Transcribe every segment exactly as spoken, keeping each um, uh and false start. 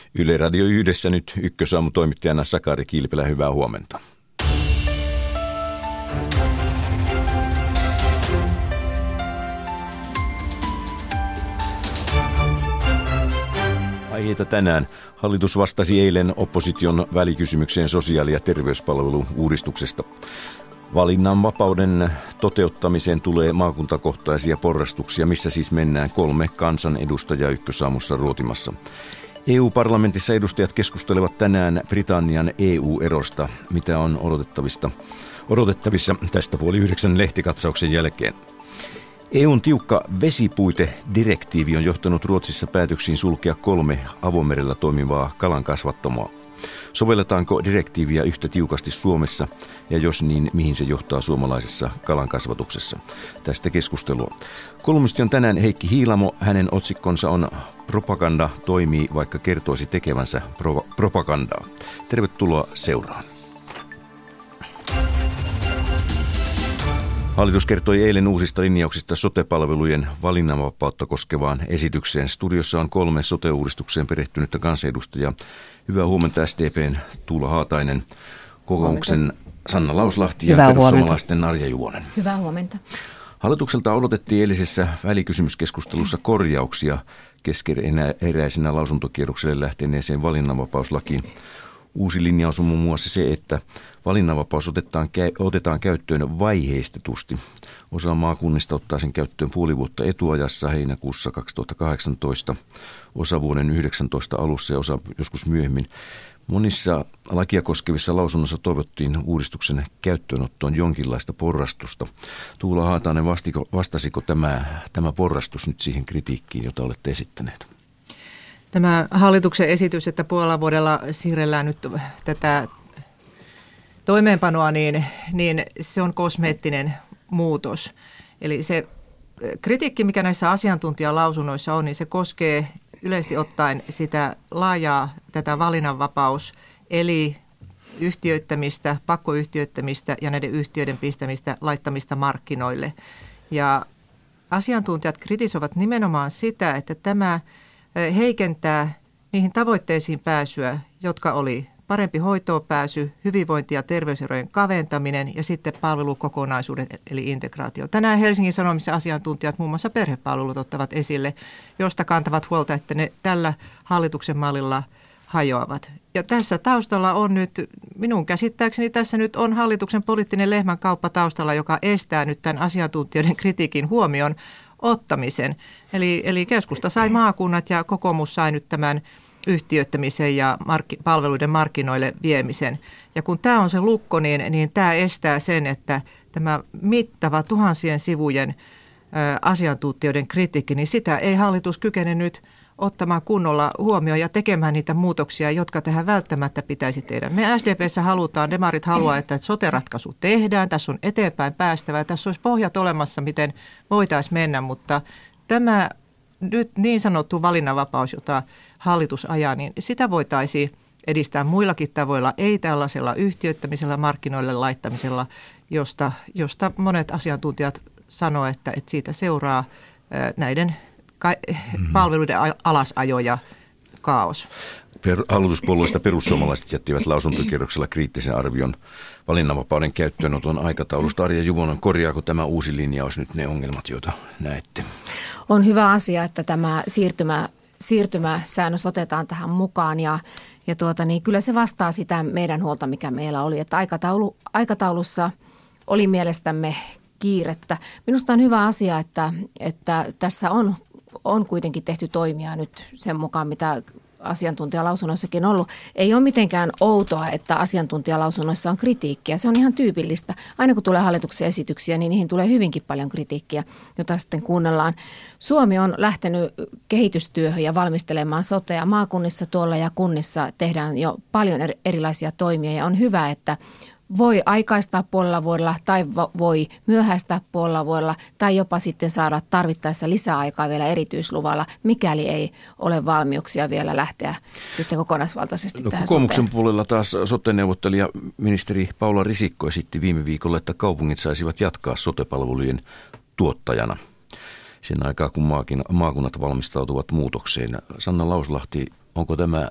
Yle Radio Yhdessä nyt Ykkösaamu toimittajana Sakari Kilpilä, hyvää huomenta. Aiheita tänään. Hallitus vastasi eilen opposition välikysymykseen sosiaali- ja terveyspalvelu-uudistuksesta. Valinnanvapauden toteuttamiseen tulee maakuntakohtaisia porrastuksia, missä siis mennään kolme kansanedustajaa Ykkösaamussa ruotimassa. E U-parlamentissa edustajat keskustelevat tänään Britannian E U-erosta, mitä on odotettavissa, odotettavissa tästä puoli yhdeksän lehtikatsauksen jälkeen. E U:n tiukka vesipuitedirektiivi on johtanut Ruotsissa päätöksiin sulkea kolme avomerellä toimivaa kalankasvattamoa. Sovelletaanko direktiiviä yhtä tiukasti Suomessa, ja jos niin, mihin se johtaa suomalaisessa kalankasvatuksessa? Tästä keskustelua. Kolumnisti on tänään Heikki Hiilamo. Hänen otsikkonsa on "Propaganda toimii, vaikka kertoisi tekevänsä pro- propagandaa". Tervetuloa seuraan. Hallitus kertoi eilen uusista linjauksista sote-palvelujen valinnanvapautta koskevaan esitykseen. Studiossa on kolme sote-uudistukseen perehtynyttä kansanedustajaa. Hyvää huomenta S D P:n Tuula Haatainen, kokoomuksen Sanna Lauslahti ja Hyvää perussuomalaisten Arja Juvonen. Hyvää huomenta. Hallitukselta odotettiin eilisessä välikysymyskeskustelussa korjauksia keskeneräisenä lausuntokierrokselle lähteneeseen valinnanvapauslakiin. Uusi linjaus on muun muassa se, että valinnanvapaus otetaan, otetaan käyttöön vaiheistetusti. Osa maakunnista ottaa sen käyttöön puoli vuotta etuajassa heinäkuussa kaksituhattakahdeksantoista, osa vuoden yhdeksäntoista alussa ja osa joskus myöhemmin. Monissa lakia koskevissa lausunnoissa toivottiin uudistuksen käyttöönottoon jonkinlaista porrastusta. Tuula Haatainen, vastiko, vastasiko tämä, tämä porrastus nyt siihen kritiikkiin, jota olette esittäneet? Tämä hallituksen esitys, että puolella vuodella siirrellään nyt tätä toimeenpanoa, niin, niin se on kosmeettinen muutos. Eli se kritiikki, mikä näissä asiantuntijalausunnoissa on, niin se koskee yleisesti ottaen sitä laajaa tätä valinnanvapaus, eli yhtiöittämistä, pakkoyhtiöittämistä ja näiden yhtiöiden pistämistä, laittamista markkinoille. Ja asiantuntijat kritisoivat nimenomaan sitä, että tämä heikentää niihin tavoitteisiin pääsyä, jotka oli parempi hoitoon pääsy, hyvinvointi- ja terveyserojen kaventaminen ja sitten palvelukokonaisuudet eli integraatio. Tänään Helsingin Sanomissa asiantuntijat muun muassa perhepalvelut ottavat esille, josta kantavat huolta, että ne tällä hallituksen mallilla hajoavat. Ja tässä taustalla on nyt, minun käsittääkseni tässä nyt on hallituksen poliittinen lehmänkauppa taustalla, joka estää nyt tämän asiantuntijoiden kritiikin huomion ottamisen. Eli, eli keskusta sai maakunnat ja kokoomus sai nyt tämän yhtiöittämisen ja mark- palveluiden markkinoille viemisen. Ja kun tämä on se lukko, niin, niin tämä estää sen, että tämä mittava tuhansien sivujen ä, asiantuntijoiden kritiikki, niin sitä ei hallitus kykene nyt ottamaan kunnolla huomioon ja tekemään niitä muutoksia, jotka tähän välttämättä pitäisi tehdä. Me S D P:ssä halutaan, demarit haluaa, että sote-ratkaisu tehdään, tässä on eteenpäin päästävä, tässä olisi pohjat olemassa, miten voitaisiin mennä, mutta tämä nyt niin sanottu valinnanvapaus, jota hallitus ajaa, niin sitä voitaisiin edistää muillakin tavoilla, ei tällaisella yhtiöittämisellä, markkinoille laittamisella, josta, josta monet asiantuntijat sanoo, että, että siitä seuraa näiden palveluiden alasajo ja kaos. Per, hallituspuolueista perussuomalaiset jättivät lausuntokierroksella kriittisen arvion valinnanvapauden käyttöönoton aikataulusta. Arja Juvonen, korjaako tämä uusi linjaus nyt ne ongelmat, joita näette? On hyvä asia, että tämä siirtymä, siirtymäsäännös otetaan tähän mukaan ja, ja tuota, niin kyllä se vastaa sitä meidän huolta, mikä meillä oli. Että aikataulu, aikataulussa oli mielestämme kiirettä. Minusta on hyvä asia, että, että tässä on, on kuitenkin tehty toimia nyt sen mukaan, mitä asiantuntijalausunnoissakin on ollut. Ei ole mitenkään outoa, että asiantuntijalausunnoissa on kritiikkiä. Se on ihan tyypillistä. Aina kun tulee hallituksen esityksiä, niin niihin tulee hyvinkin paljon kritiikkiä, jota sitten kuunnellaan. Suomi on lähtenyt kehitystyöhön ja valmistelemaan sotea. Maakunnissa tuolla ja kunnissa tehdään jo paljon erilaisia toimia ja on hyvä, että voi aikaistaa puolella vuodella tai voi myöhäistää puolella vuodella tai jopa sitten saada tarvittaessa lisäaikaa vielä erityisluvalla, mikäli ei ole valmiuksia vielä lähteä sitten kokonaisvaltaisesti no, tähän kokoomuksen soteen. puolella taas sote-neuvottelija ministeri Paula Risikko esitti viime viikolla, että kaupungit saisivat jatkaa sote-palvelujen tuottajana sen aikaa, kun maakunnat valmistautuvat muutokseen. Sanna Lauslahti, onko tämä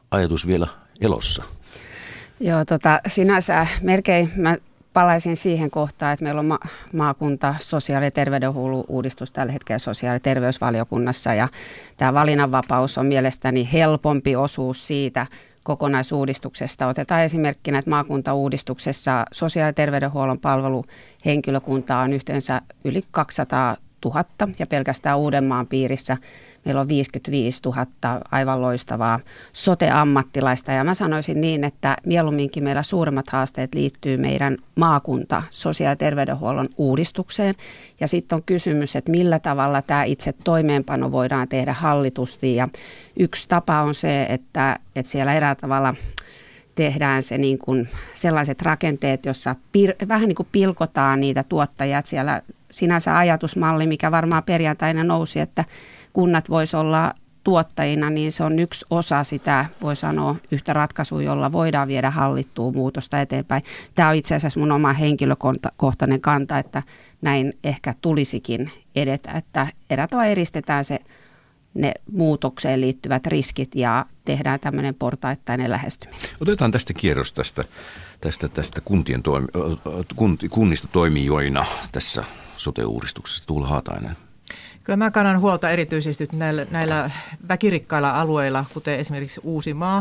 ajatus vielä elossa? Joo, tota, sinänsä melkein mä palaisin siihen kohtaan, että meillä on ma- maakunta sosiaali- ja terveydenhuollon uudistus tällä hetkellä sosiaali- ja terveysvaliokunnassa, ja tämä valinnanvapaus on mielestäni helpompi osuus siitä kokonaisuudistuksesta. Otetaan esimerkkinä, että maakuntauudistuksessa sosiaali- ja terveydenhuollon palveluhenkilökuntaa on yhteensä yli kaksisataatuhatta, ja pelkästään Uudenmaan piirissä meillä on viisikymmentäviisituhatta aivan loistavaa sote-ammattilaista, ja mä sanoisin niin, että mieluumminkin meillä suurimmat haasteet liittyy meidän maakunta sosiaali- ja terveydenhuollon uudistukseen, ja sitten on kysymys, että millä tavalla tämä itse toimeenpano voidaan tehdä hallitusti, ja yksi tapa on se, että, että siellä eräällä tavalla tehdään se niin kuin sellaiset rakenteet, jossa pir- vähän niin kuin pilkotaan niitä tuottajia, että siellä sinänsä ajatusmalli, mikä varmaan perjantaina nousi, että kunnat vois olla tuottajina, niin se on yksi osa sitä, voi sanoa, yhtä ratkaisua, jolla voidaan viedä hallittua muutosta eteenpäin. Tämä on itse asiassa mun oma henkilökohtainen kanta, että näin ehkä tulisikin edetä, että eräällä tavalla eristetään se, ne muutokseen liittyvät riskit ja tehdään tämmöinen portaittainen lähestyminen. Otetaan tästä kierros tästä, tästä, tästä kuntien toimi, kunnista toimijoina tässä sote-uudistuksessa. Tuula Haatainen. Kyllä mä kannan huolta erityisesti näillä, näillä väkirikkailla alueilla, kuten esimerkiksi Uusimaa,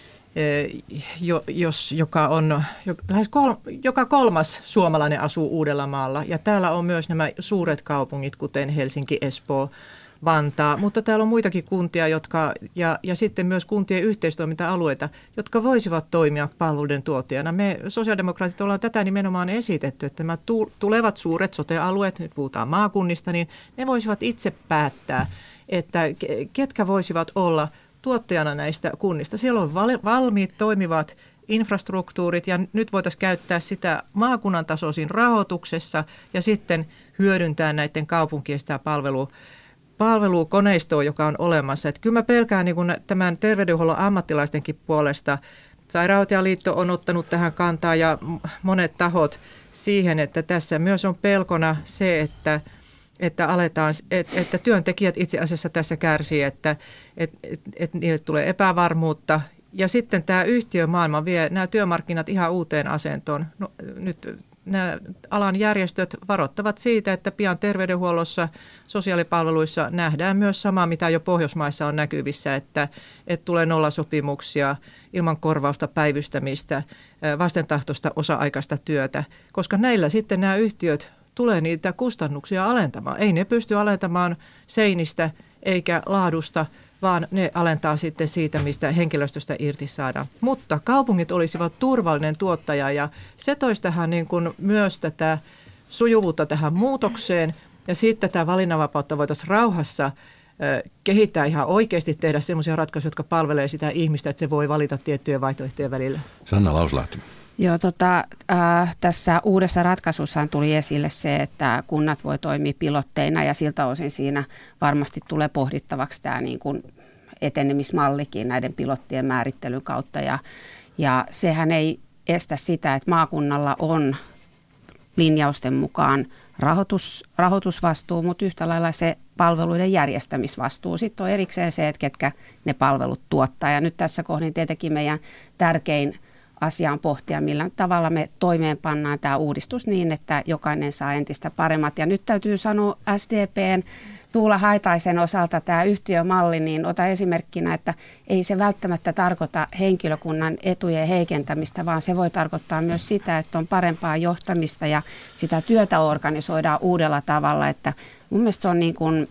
jos, joka on lähes kol, joka kolmas suomalainen asuu Uudellamaalla. Ja täällä on myös nämä suuret kaupungit, kuten Helsinki, Espoo, Vantaa, mutta täällä on muitakin kuntia, jotka, ja, ja sitten myös kuntien yhteistoiminta-alueita, jotka voisivat toimia palveluiden tuottajana. Me sosiaalidemokraatit ollaan tätä nimenomaan esitetty, että nämä tulevat suuret sote-alueet, nyt puhutaan maakunnista, niin ne voisivat itse päättää, että ketkä voisivat olla tuottajana näistä kunnista. Siellä on valmiit toimivat infrastruktuurit, ja nyt voitaisiin käyttää sitä maakunnan tasoisin rahoituksessa ja sitten hyödyntää näiden kaupunkien sitä palvelua. palvelukoneistoa, joka on olemassa. Että kyllä mä pelkään niin kun tämän terveydenhuollon ammattilaistenkin puolesta. Sairaanhoitajaliitto on ottanut tähän kantaa ja monet tahot siihen, että tässä myös on pelkona se, että, että, aletaan, että, että työntekijät itse asiassa tässä kärsii, että, että, että, että niille tulee epävarmuutta. Ja sitten tämä yhtiömaailma vie nämä työmarkkinat ihan uuteen asentoon. No, nyt nämä alan järjestöt varoittavat siitä, että pian terveydenhuollossa, sosiaalipalveluissa nähdään myös samaa, mitä jo Pohjoismaissa on näkyvissä, että, että tulee nollasopimuksia, ilman korvausta, päivystämistä, vastentahtoista osa-aikaista työtä, koska näillä sitten nämä yhtiöt tulee niitä kustannuksia alentamaan. Ei ne pysty alentamaan seinistä eikä laadusta, vaan ne alentaa sitten siitä, mistä henkilöstöstä irti saadaan. Mutta kaupungit olisivat turvallinen tuottaja, ja se toisi tähän niin kuin myös tätä sujuvuutta tähän muutokseen, ja sitten tätä valinnanvapautta voitaisiin rauhassa kehittää ihan oikeasti, tehdä sellaisia ratkaisuja, jotka palvelee sitä ihmistä, että se voi valita tiettyjen vaihtoehtojen välillä. Sanna Lauslahti. Joo, tota, äh, tässä uudessa ratkaisussaan tuli esille se, että kunnat voi toimia pilotteina, ja siltä osin siinä varmasti tulee pohdittavaksi tämä niin kuin etenemismallikin näiden pilottien määrittelyn kautta. Ja, ja sehän ei estä sitä, että maakunnalla on linjausten mukaan rahoitus, rahoitusvastuu, mutta yhtä lailla se palveluiden järjestämisvastuu. Sitten on erikseen se, että ketkä ne palvelut tuottaa. Ja nyt tässä kohdin tietenkin meidän tärkein asiaan pohtia, millä tavalla me toimeenpannaan tämä uudistus niin, että jokainen saa entistä paremmat. Ja nyt täytyy sanoa S D P:n Tuula Haataisen osalta tämä yhtiömalli, niin ota esimerkkinä, että ei se välttämättä tarkoita henkilökunnan etujen heikentämistä, vaan se voi tarkoittaa myös sitä, että on parempaa johtamista ja sitä työtä organisoidaan uudella tavalla. Että mun mielestä se on niin kuin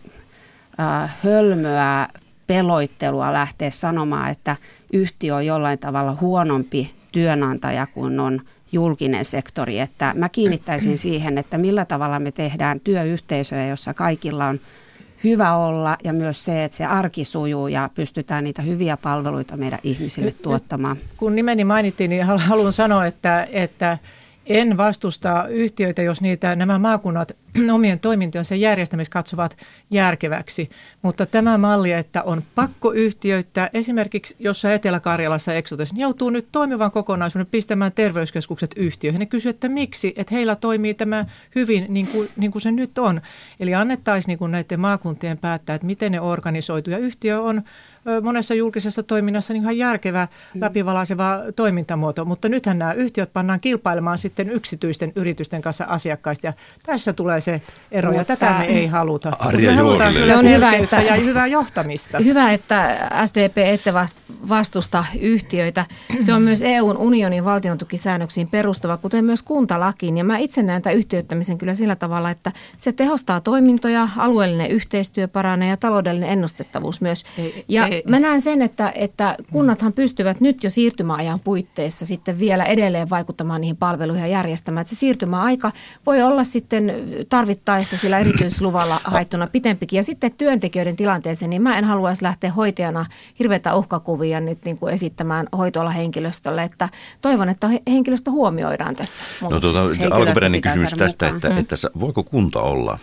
äh, hölmöä peloittelua lähteä sanomaan, että yhtiö on jollain tavalla huonompi työnantaja kuin on julkinen sektori. Että mä kiinnittäisin siihen, että millä tavalla me tehdään työyhteisöjä, jossa kaikilla on hyvä olla, ja myös se, että se arki sujuu ja pystytään niitä hyviä palveluita meidän ihmisille nyt, tuottamaan. Kun nimeni mainittiin, niin haluan sanoa, että, että en vastusta yhtiöitä, jos niitä nämä maakunnat omien toimintojensa järjestämistä katsovat järkeväksi. Mutta tämä malli, että on pakko yhtiöittää, esimerkiksi jossain Etelä-Karjalassa Exotes, niin joutuu nyt toimivan kokonaisuuden pistämään terveyskeskukset yhtiöihin. Ne kysyvät, että miksi, että heillä toimii tämä hyvin niin kuin, niin kuin se nyt on. Eli annettaisiin niin kuin näiden maakuntien päättää, että miten ne organisoituu. Ja yhtiö on monessa julkisessa toiminnassa niin ihan järkevä, läpivalaiseva toimintamuoto, mutta nythän nämä yhtiöt pannaan kilpailemaan sitten yksityisten yritysten kanssa asiakkaista, ja tässä tulee se ero, ja tätä me ei haluta. Arja me halutaan se on hyvä, että, ja hyvää johtamista. Hyvä, että S D P ette vastusta yhtiöitä. Se on myös E U:n unionin valtiontukisäännöksiin perustuva, kuten myös kuntalakiin, ja mä itse näen tämän yhtiöittämisen kyllä sillä tavalla, että se tehostaa toimintoja, alueellinen yhteistyö paranee ja taloudellinen ennustettavuus myös. Ei, ja ei, mä näen sen, että, että kunnathan pystyvät nyt jo siirtymäajan puitteissa sitten vielä edelleen vaikuttamaan niihin palveluihin ja järjestämään. Että se siirtymäaika voi olla sitten tarvittaessa sillä erityisluvalla haettuna pitempikin. Ja sitten työntekijöiden tilanteeseen, niin mä en haluaisi lähteä hoitajana hirveätä uhkakuvia nyt niin kuin esittämään hoitoalahenkilöstölle. Että toivon, että henkilöstö huomioidaan tässä. No tuota, alkuperäinen kysymys tästä, että, mm. että voiko kunta olla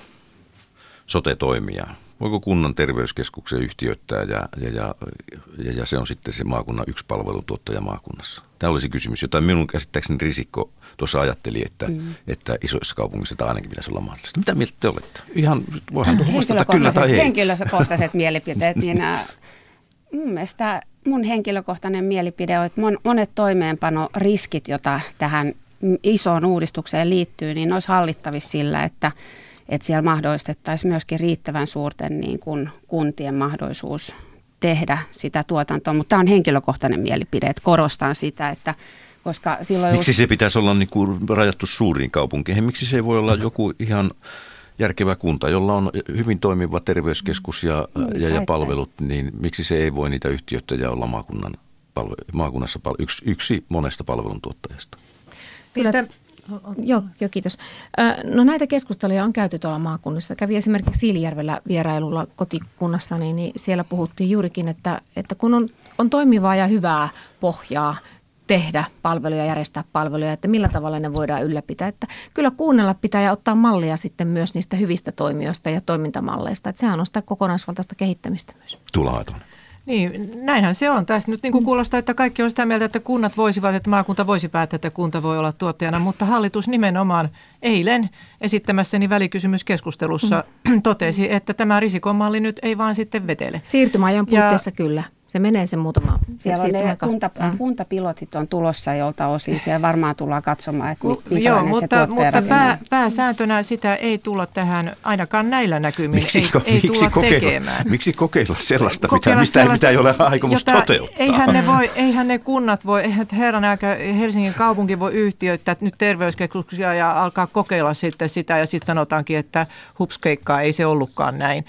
sote-toimija? Voiko kunnan terveyskeskuksen yhtiöittää ja, ja, ja, ja, ja se on sitten se maakunnan yksi palveluntuottaja maakunnassa? Tämä olisi kysymys, jota minun käsittääkseni Risikko tuossa ajatteli, että, mm. että isoissa kaupungissa tämä ainakin pitäisi olla mahdollista. Mitä mieltä te olette? Ihan voihan vastata kyllä tai ei. Henkilökohtaiset mielipiteet, niin äh, mun mielestä mun henkilökohtainen mielipide on, että monet toimeenpanoriskit, joita tähän isoon uudistukseen liittyy, niin olisi hallittavissa sillä, että että siellä mahdollistettaisiin myöskin riittävän suurten niin kuin kuntien mahdollisuus tehdä sitä tuotantoa. Mutta tämä on henkilökohtainen mielipide, että korostan sitä, että koska silloin... Miksi se pitäisi olla niin kuin rajattu suuriin kaupunkeihin? Miksi se ei voi olla joku ihan järkevä kunta, jolla on hyvin toimiva terveyskeskus ja, mm, ja, ja palvelut, niin miksi se ei voi niitä yhtiöitä olla maakunnan palve, maakunnassa palve, yksi, yksi monesta palveluntuottajasta? Kyllä. Joo, jo, kiitos. No näitä keskusteluja on käyty tuolla maakunnissa. Kävi esimerkiksi Siilijärvellä vierailulla kotikunnassani, niin siellä puhuttiin juurikin, että, että kun on, on toimivaa ja hyvää pohjaa tehdä palveluja, järjestää palveluja, että millä tavalla ne voidaan ylläpitää. Että kyllä kuunnella pitää ja ottaa mallia sitten myös niistä hyvistä toimijoista ja toimintamalleista. Että sehän on sitä kokonaisvaltaista kehittämistä myös. Tuula Aitonen. Niin, näinhän se on. Tässä nyt niin kuin kuulostaa, että kaikki on sitä mieltä, että kunnat voisivat, että maakunta voisi päättää, että kunta voi olla tuottajana, mutta hallitus nimenomaan eilen esittämässäni välikysymyskeskustelussa mm. totesi, että tämä Risikon malli nyt ei vaan sitten vetele. Siirtymäajan puitteissa ja kyllä. Se menee sen muutama. Siellä on ne kunta, mm. kuntapilotit on tulossa jolta osin. Siellä varmaan tullaan katsomaan, että minkälainen Joo, se mutta, mutta pää, pääsääntönä sitä ei tulla tähän, ainakaan näillä näkymin, miksi, ei, ei miksi tulla kokeilla, tekemään. Miksi kokeilla sellaista, kokeilla mitä, sellaista, mitä ei ole aikomus jota, toteuttaa? Eihän ne, voi, eihän ne kunnat voi, eihän herran aika Helsingin kaupunki voi yhtiöittää nyt terveyskeskuksia ja alkaa kokeilla sitten sitä ja sitten sanotaankin, että hupskeikkaa, ei se ollutkaan näin.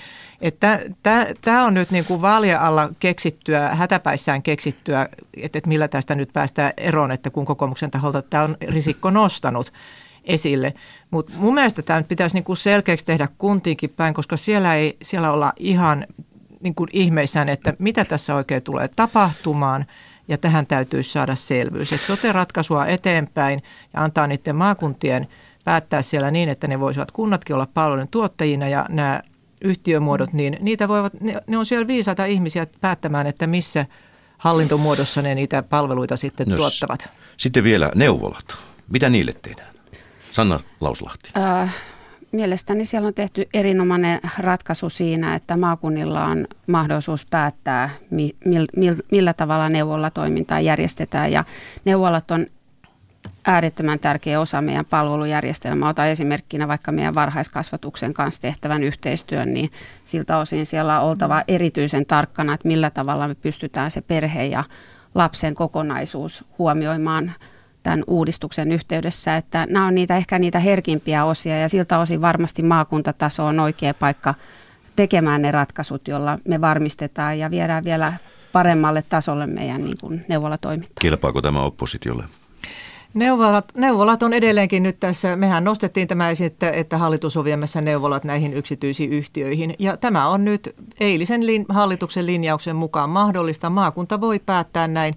Tämä on nyt niin kuin vaalien alla keksittyä, hätäpäissään keksittyä, että et millä tästä nyt päästään eroon, että kun kokoomuksen taholta tämä on Risikko nostanut esille. Mutta mun mielestä tämä nyt pitäisi niin kuin selkeäksi tehdä kuntiinkin päin, koska siellä ei siellä olla ihan niin kuin ihmeissään, että mitä tässä oikein tulee tapahtumaan. Ja tähän täytyisi saada selvyys, että sote-ratkaisua eteenpäin ja antaa niiden maakuntien päättää siellä niin, että ne voisivat kunnatkin olla palvelun tuottajina ja nämä yhtiömuodot, niin niitä voivat, ne, ne on siellä viisaita ihmisiä päättämään, että missä hallintomuodossa ne niitä palveluita sitten no, tuottavat. Sitten vielä neuvolat. Mitä niille tehdään? Sanna Lauslahti. Äh, mielestäni siellä on tehty erinomainen ratkaisu siinä, että maakunnilla on mahdollisuus päättää, mi, mil, mil, millä tavalla neuvolatoimintaa järjestetään. Ja neuvolat on äärettömän tärkeä osa meidän palvelujärjestelmää. Ota esimerkkinä vaikka meidän varhaiskasvatuksen kanssa tehtävän yhteistyön, niin siltä osin siellä on oltava erityisen tarkkana, että millä tavalla me pystytään se perhe ja lapsen kokonaisuus huomioimaan tämän uudistuksen yhteydessä. Että nämä on niitä, ehkä niitä herkimpiä osia ja siltä osin varmasti maakuntataso on oikea paikka tekemään ne ratkaisut, joilla me varmistetaan ja viedään vielä paremmalle tasolle meidän niin kuin neuvolatoimintaa. Kelpaako tämä oppositiolle? Neuvolat, neuvolat on edelleenkin nyt tässä, mehän nostettiin tämä esiin, että, että hallitus on viemässä neuvolat näihin yksityisiin yhtiöihin. Ja tämä on nyt eilisen lin, hallituksen linjauksen mukaan mahdollista. Maakunta voi päättää näin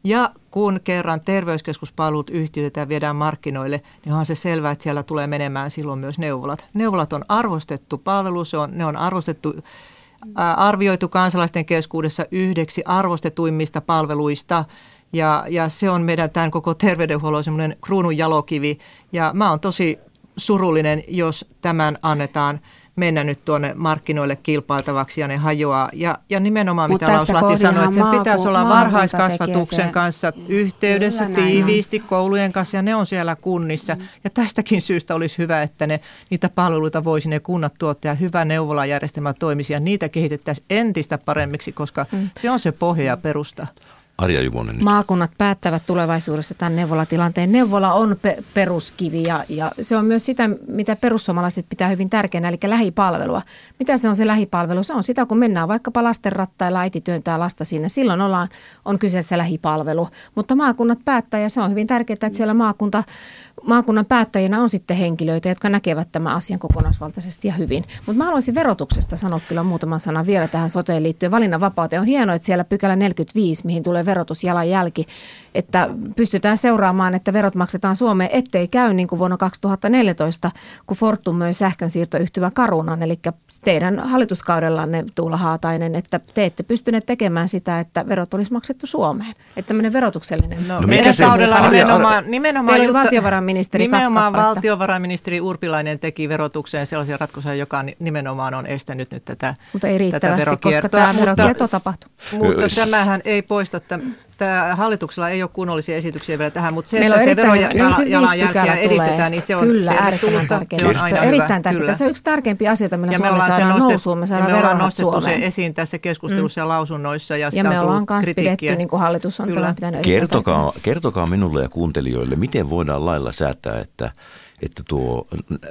Ja kun kerran terveyskeskuspalvelut yhtiötetään, viedään markkinoille, niin onhan se selvää, että siellä tulee menemään silloin myös neuvolat. Neuvolat on arvostettu palvelu, se on, ne on arvostettu, ää, arvioitu kansalaisten keskuudessa yhdeksi arvostetuimmista palveluista. Ja, ja se on meidän tämän koko terveydenhuollon semmoinen kruunun jalokivi. Ja mä oon tosi surullinen, jos tämän annetaan mennä nyt tuonne markkinoille kilpailtavaksi ja ne hajoaa. Ja, ja nimenomaan Mut mitä Lauslahti sanoi, että sen maaku- pitäisi olla varhaiskasvatuksen kanssa yhteydessä Kyllä, näin tiiviisti koulujen kanssa ja ne on siellä kunnissa. Mm. Ja tästäkin syystä olisi hyvä, että ne, niitä palveluita voisi ne kunnat tuottaa ja hyvä neuvolajärjestelmä toimisi ja niitä kehitettäisiin entistä paremmiksi, koska mm. se on se pohja ja perusta. Arja Juvonen nyt. Maakunnat päättävät tulevaisuudessa tämän neuvolatilanteen. Neuvola on pe- peruskivi ja, ja se on myös sitä, mitä perussuomalaiset pitää hyvin tärkeänä, eli lähipalvelua. Mitä se on se lähipalvelu? Se on sitä, kun mennään vaikkapa lastenrattailla, äiti työntää lasta sinne. Silloin ollaan, on kyseessä lähipalvelu. Mutta maakunnat päättää ja se on hyvin tärkeää, että siellä maakunta, maakunnan päättäjinä on sitten henkilöitä, jotka näkevät tämän asian kokonaisvaltaisesti ja hyvin. Mutta mä haluaisin verotuksesta sanoa kyllä muutaman sanan vielä tähän soteen liittyen. Valinnanvapauteen on hienoa, että siellä pykälä neljäkymmentäviisi, mihin tulee verotusjalanjälki, että pystytään seuraamaan, että verot maksetaan Suomeen, ettei käy niin kuin vuonna kaksituhattaneljätoista, kun Fortum möi sähkönsiirtoyhtymä Carunan, eli teidän hallituskaudellanne, Tuula Haatainen, että te ette pystyneet tekemään sitä, että verot olisi maksettu Suomeen. Että tämmöinen verotuksellinen. No, no meidän kaudella nimenomaan, nimenomaan, teillä oli valtiovarainministeri nimenomaan valtiovarainministeri Urpilainen teki verotukseen sellaisia ratkaisuja, joka nimenomaan on estänyt nyt tätä Mutta ei riittävästi, tätä koska tämä verokierto tapahtuu. Mutta tämähän ei poista, tämä hallituksella ei ole kunnollisia esityksiä vielä tähän, mutta se, Meillä että se verojalanjälkeä edistetään, niin se on kyllä äärettömän tärkeää. Se on, se on erittäin tärkeää. Se on yksi tärkeimpiä asioita, millä ja Suomi saadaan nousuun. Me saadaan verorahat Suomeen. Se esiin tässä keskustelussa mm. ja lausunnoissa. Ja, ja me ollaan myös pidetty, niin kuin hallitus on tämän pitänyt. Kertokaa, kertokaa minulle ja kuuntelijoille, miten voidaan lailla säätää, että että tuo,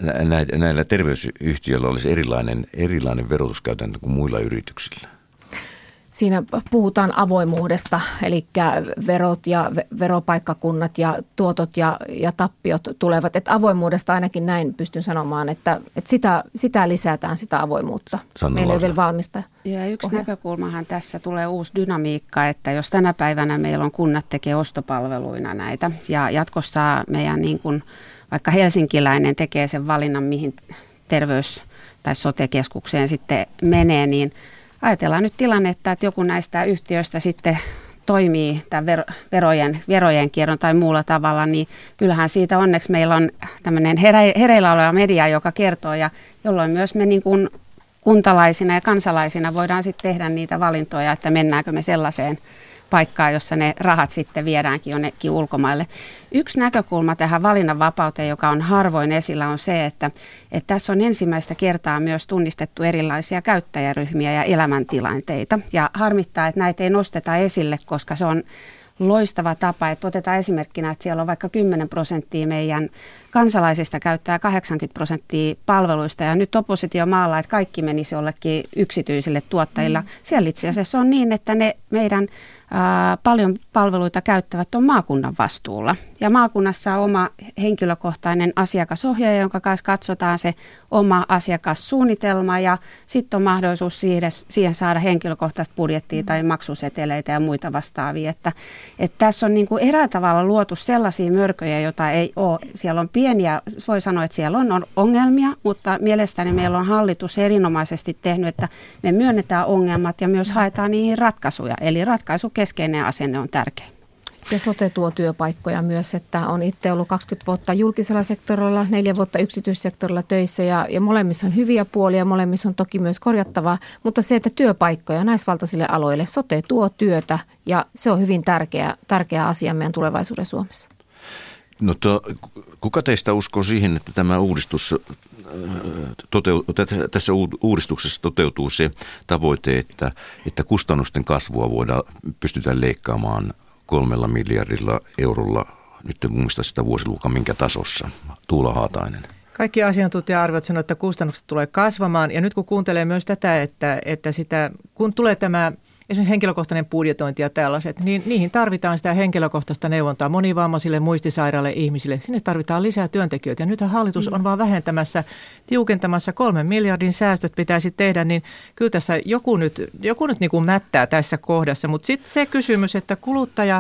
näillä terveysyhtiöillä olisi erilainen, erilainen verotuskäytäntö kuin muilla yrityksillä? Siinä puhutaan avoimuudesta, eli verot ja veropaikkakunnat ja tuotot ja, ja tappiot tulevat. Että avoimuudesta ainakin näin pystyn sanomaan, että, että sitä, sitä lisätään, sitä avoimuutta. Sanna Meillä ei vielä valmista. Ja yksi ohjaa. Näkökulmahan tässä tulee uusi dynamiikka, että jos tänä päivänä meillä on kunnat tekee ostopalveluina näitä ja jatkossa meidän niin kuin vaikka helsinkiläinen tekee sen valinnan, mihin terveys- tai sote-keskukseen sitten menee, niin ajatellaan nyt tilannetta, että joku näistä yhtiöistä sitten toimii tämän verojen, verojen kierron tai muulla tavalla, niin kyllähän siitä onneksi meillä on tämmöinen hereillä oleva media, joka kertoo, ja jolloin myös me niin kuin kuntalaisina ja kansalaisina voidaan sitten tehdä niitä valintoja, että mennäänkö me sellaiseen paikkaa, jossa ne rahat sitten viedäänkin jonnekin ulkomaille. Yksi näkökulma tähän valinnanvapauteen, joka on harvoin esillä, on se, että, että tässä on ensimmäistä kertaa myös tunnistettu erilaisia käyttäjäryhmiä ja elämäntilanteita. Ja harmittaa, että näitä ei nosteta esille, koska se on loistava tapa, että otetaan esimerkkinä, että siellä on vaikka kymmenen prosenttia meidän kansalaisista käyttää kahdeksankymmentä prosenttia palveluista ja nyt oppositio maalla, että kaikki menisi jollekin yksityisille tuottajilla. Mm. Siellä itse asiassa on niin, että ne meidän ää, paljon palveluita käyttävät on maakunnan vastuulla ja maakunnassa on oma henkilökohtainen asiakasohjaaja, jonka kanssa katsotaan se oma asiakassuunnitelma ja sitten on mahdollisuus siihen, siihen saada henkilökohtaista budjettia mm. tai maksuseteleitä ja muita vastaavia. Että, että tässä on niin kuin eräällä tavalla luotu sellaisia mörköjä, joita ei ole. Siellä on pieniä, voi sanoa, että siellä on ongelmia, mutta mielestäni meillä on hallitus erinomaisesti tehnyt, että me myönnetään ongelmat ja myös haetaan niihin ratkaisuja. Eli ratkaisukeskeinen asenne on tärkeä. Ja sote tuo työpaikkoja myös, että on itse ollut kaksikymmentä vuotta julkisella sektorilla, neljä vuotta yksityissektorilla töissä ja, ja molemmissa on hyviä puolia, molemmissa on toki myös korjattavaa, mutta se, että työpaikkoja naisvaltaisille aloille, sote tuo työtä ja se on hyvin tärkeä, tärkeä asia meidän tulevaisuuden Suomessa. No to, kuka teistä uskoo siihen, että tämä uudistus, toteu, tässä uudistuksessa toteutuu se tavoite, että, että kustannusten kasvua voidaan pystytään leikkaamaan kolmella miljardilla eurolla, nyt en muista sitä vuosiluokkaa minkä tasossa, Tuula Haatainen? Kaikki asiantuntija-arviot sanoo, että kustannukset tulee kasvamaan ja nyt kun kuuntelee myös tätä, että, että sitä, kun tulee tämä esimerkiksi henkilökohtainen budjetointi ja tällaiset, niin niihin tarvitaan sitä henkilökohtaista neuvontaa monivammaisille, muistisairaille ihmisille. Sinne tarvitaan lisää työntekijöitä. Ja nythän hallitus on vaan vähentämässä, tiukentamassa kolmen miljardin säästöt pitäisi tehdä, niin kyllä tässä joku nyt, joku nyt niin kuin mättää tässä kohdassa. Mutta sitten se kysymys, että kuluttaja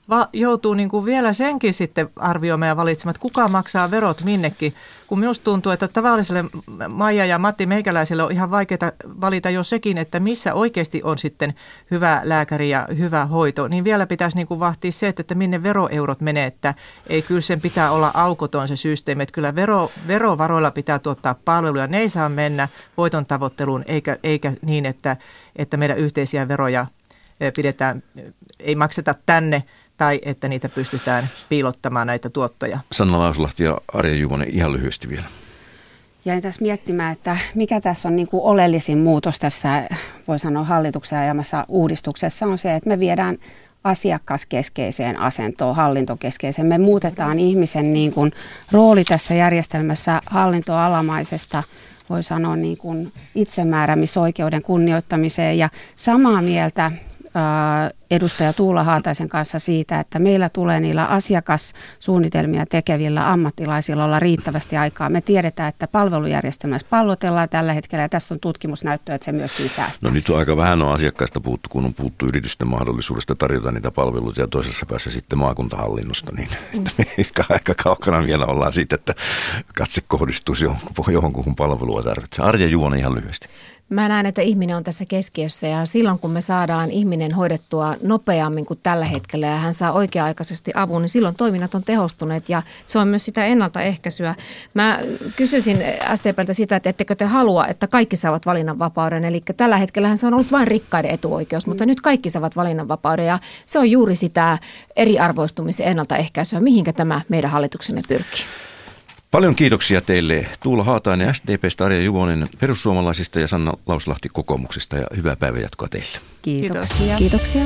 va- joutuu niin kuin vielä senkin sitten arvioimaan ja valitsemaan, että kuka maksaa verot minnekin. Kun minusta tuntuu, että tavalliselle Maija ja Matti Meikäläiselle on ihan vaikeaa valita jo sekin, että missä oikeasti on sitten hyvä lääkäri ja hyvä hoito, niin vielä pitäisi niin kuin vahtia se, että minne veroeurot menee, että ei kyllä sen pitää olla aukoton se systeemi, että kyllä vero, verovaroilla pitää tuottaa palveluja, ne ei saa mennä voiton tavoitteluun eikä, eikä niin, että, että meidän yhteisiä veroja pidetään, ei makseta tänne tai että niitä pystytään piilottamaan näitä tuottoja. Sanna Lauslahti ja Arja Juvonen ihan lyhyesti vielä. Jäin tässä miettimään, että mikä tässä on niin kuin oleellisin muutos tässä, voi sanoa hallituksen ajamassa uudistuksessa on se, että me viedään asiakaskeskeiseen asentoon, hallintokeskeiseen. Me muutetaan ihmisen niin kuin rooli tässä järjestelmässä hallintoalamaisesta, voi sanoa niin kuin itsemääräämisoikeuden kunnioittamiseen ja samaa mieltä edustaja Tuula Haataisen kanssa siitä, että meillä tulee niillä asiakassuunnitelmia tekevillä ammattilaisilla olla riittävästi aikaa. Me tiedetään, että palvelujärjestelmässä pallotellaan tällä hetkellä ja tästä on tutkimusnäyttöä, että se myöskin säästää. No nyt on aika vähän on asiakkaista puhuttu, kun on puhuttu yritysten mahdollisuudesta tarjota niitä palveluita ja toisessa päässä sitten maakuntahallinnosta, niin että aika kaukana vielä ollaan siitä, että katse kohdistuisi johonkin palvelua tarvitsee. Arja Juvonen ihan lyhyesti. Mä näen, että ihminen on tässä keskiössä ja silloin kun me saadaan ihminen hoidettua nopeammin kuin tällä hetkellä ja hän saa oikea-aikaisesti avun, niin silloin toiminnat on tehostuneet ja se on myös sitä ennaltaehkäisyä. Mä kysyisin S D P:ltä sitä, että ettekö te halua, että kaikki saavat valinnanvapauden, eli tällä hetkellähän se on ollut vain rikkaiden etuoikeus, mutta nyt kaikki saavat valinnanvapauden ja se on juuri sitä eriarvoistumisen ennaltaehkäisyä, mihinkä tämä meidän hallituksemme pyrkii. Paljon kiitoksia teille Tuula Haatainen S D P:stä, Arja Juvonen perussuomalaisista ja Sanna Lauslahti kokoomuksesta ja hyvää päivänjatkoa teille. Kiitoksia. Kiitoksia.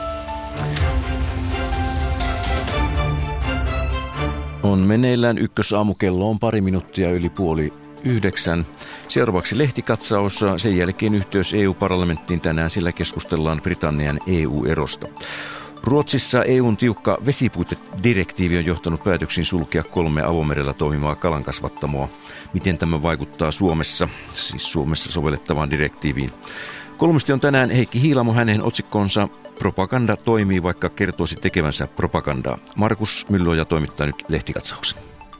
On meneillään ykkösaamukello on pari minuuttia yli puoli yhdeksän. Seuraavaksi lehtikatsaus, sen jälkeen yhteys E U-parlamenttiin tänään, sillä keskustellaan Britannian E U-erosta. Ruotsissa E U:n tiukka vesipuitedirektiivi on johtanut päätöksiin sulkea kolme avomerellä toimivaa kalankasvattamoa. Miten tämä vaikuttaa Suomessa, siis Suomessa sovellettavaan direktiiviin? Kolmesti on tänään Heikki Hiilamo, hänen otsikkonsa Propaganda toimii, vaikka kertoisi tekevänsä propagandaa. Markus Mylloja toimittaa nyt lehtikatsauksen.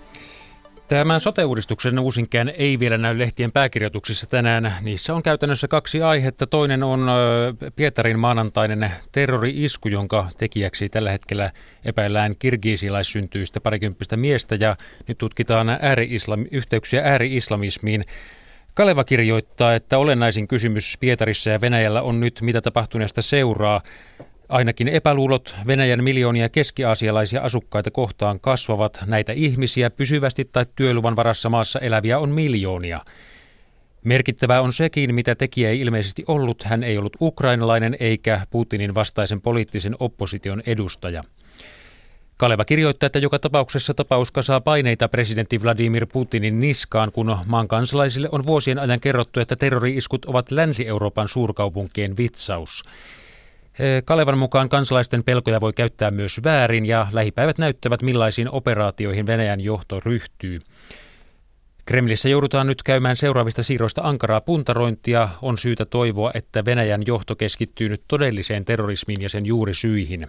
Tämän sote-uudistuksen uusinkään ei vielä näy lehtien pääkirjoituksissa tänään. Niissä on käytännössä kaksi aihetta. Toinen on Pietarin maanantainen terrori-isku, jonka tekijäksi tällä hetkellä epäillään kirgiisilaissyntyistä parikymppistä miestä. Ja nyt tutkitaan ääri-islam, yhteyksiä ääri-islamismiin. Kaleva kirjoittaa, että olennaisin kysymys Pietarissa ja Venäjällä on nyt, mitä tapahtuneesta seuraa. Ainakin epäluulot Venäjän miljoonia keski-aasialaisia asukkaita kohtaan kasvavat. Näitä ihmisiä pysyvästi tai työluvan varassa maassa eläviä on miljoonia. Merkittävää on sekin, mitä tekijä ei ilmeisesti ollut. Hän ei ollut ukrainalainen eikä Putinin vastaisen poliittisen opposition edustaja. Kaleva kirjoittaa, että joka tapauksessa tapaus kasaa paineita presidentti Vladimir Putinin niskaan, kun maan kansalaisille on vuosien ajan kerrottu, että terrori-iskut ovat Länsi-Euroopan suurkaupunkien vitsaus. Kalevan mukaan kansalaisten pelkoja voi käyttää myös väärin ja lähipäivät näyttävät, millaisiin operaatioihin Venäjän johto ryhtyy. Kremlissä joudutaan nyt käymään seuraavista siirroista ankaraa puntarointia. On syytä toivoa, että Venäjän johto keskittyy nyt todelliseen terrorismiin ja sen juurisyihin.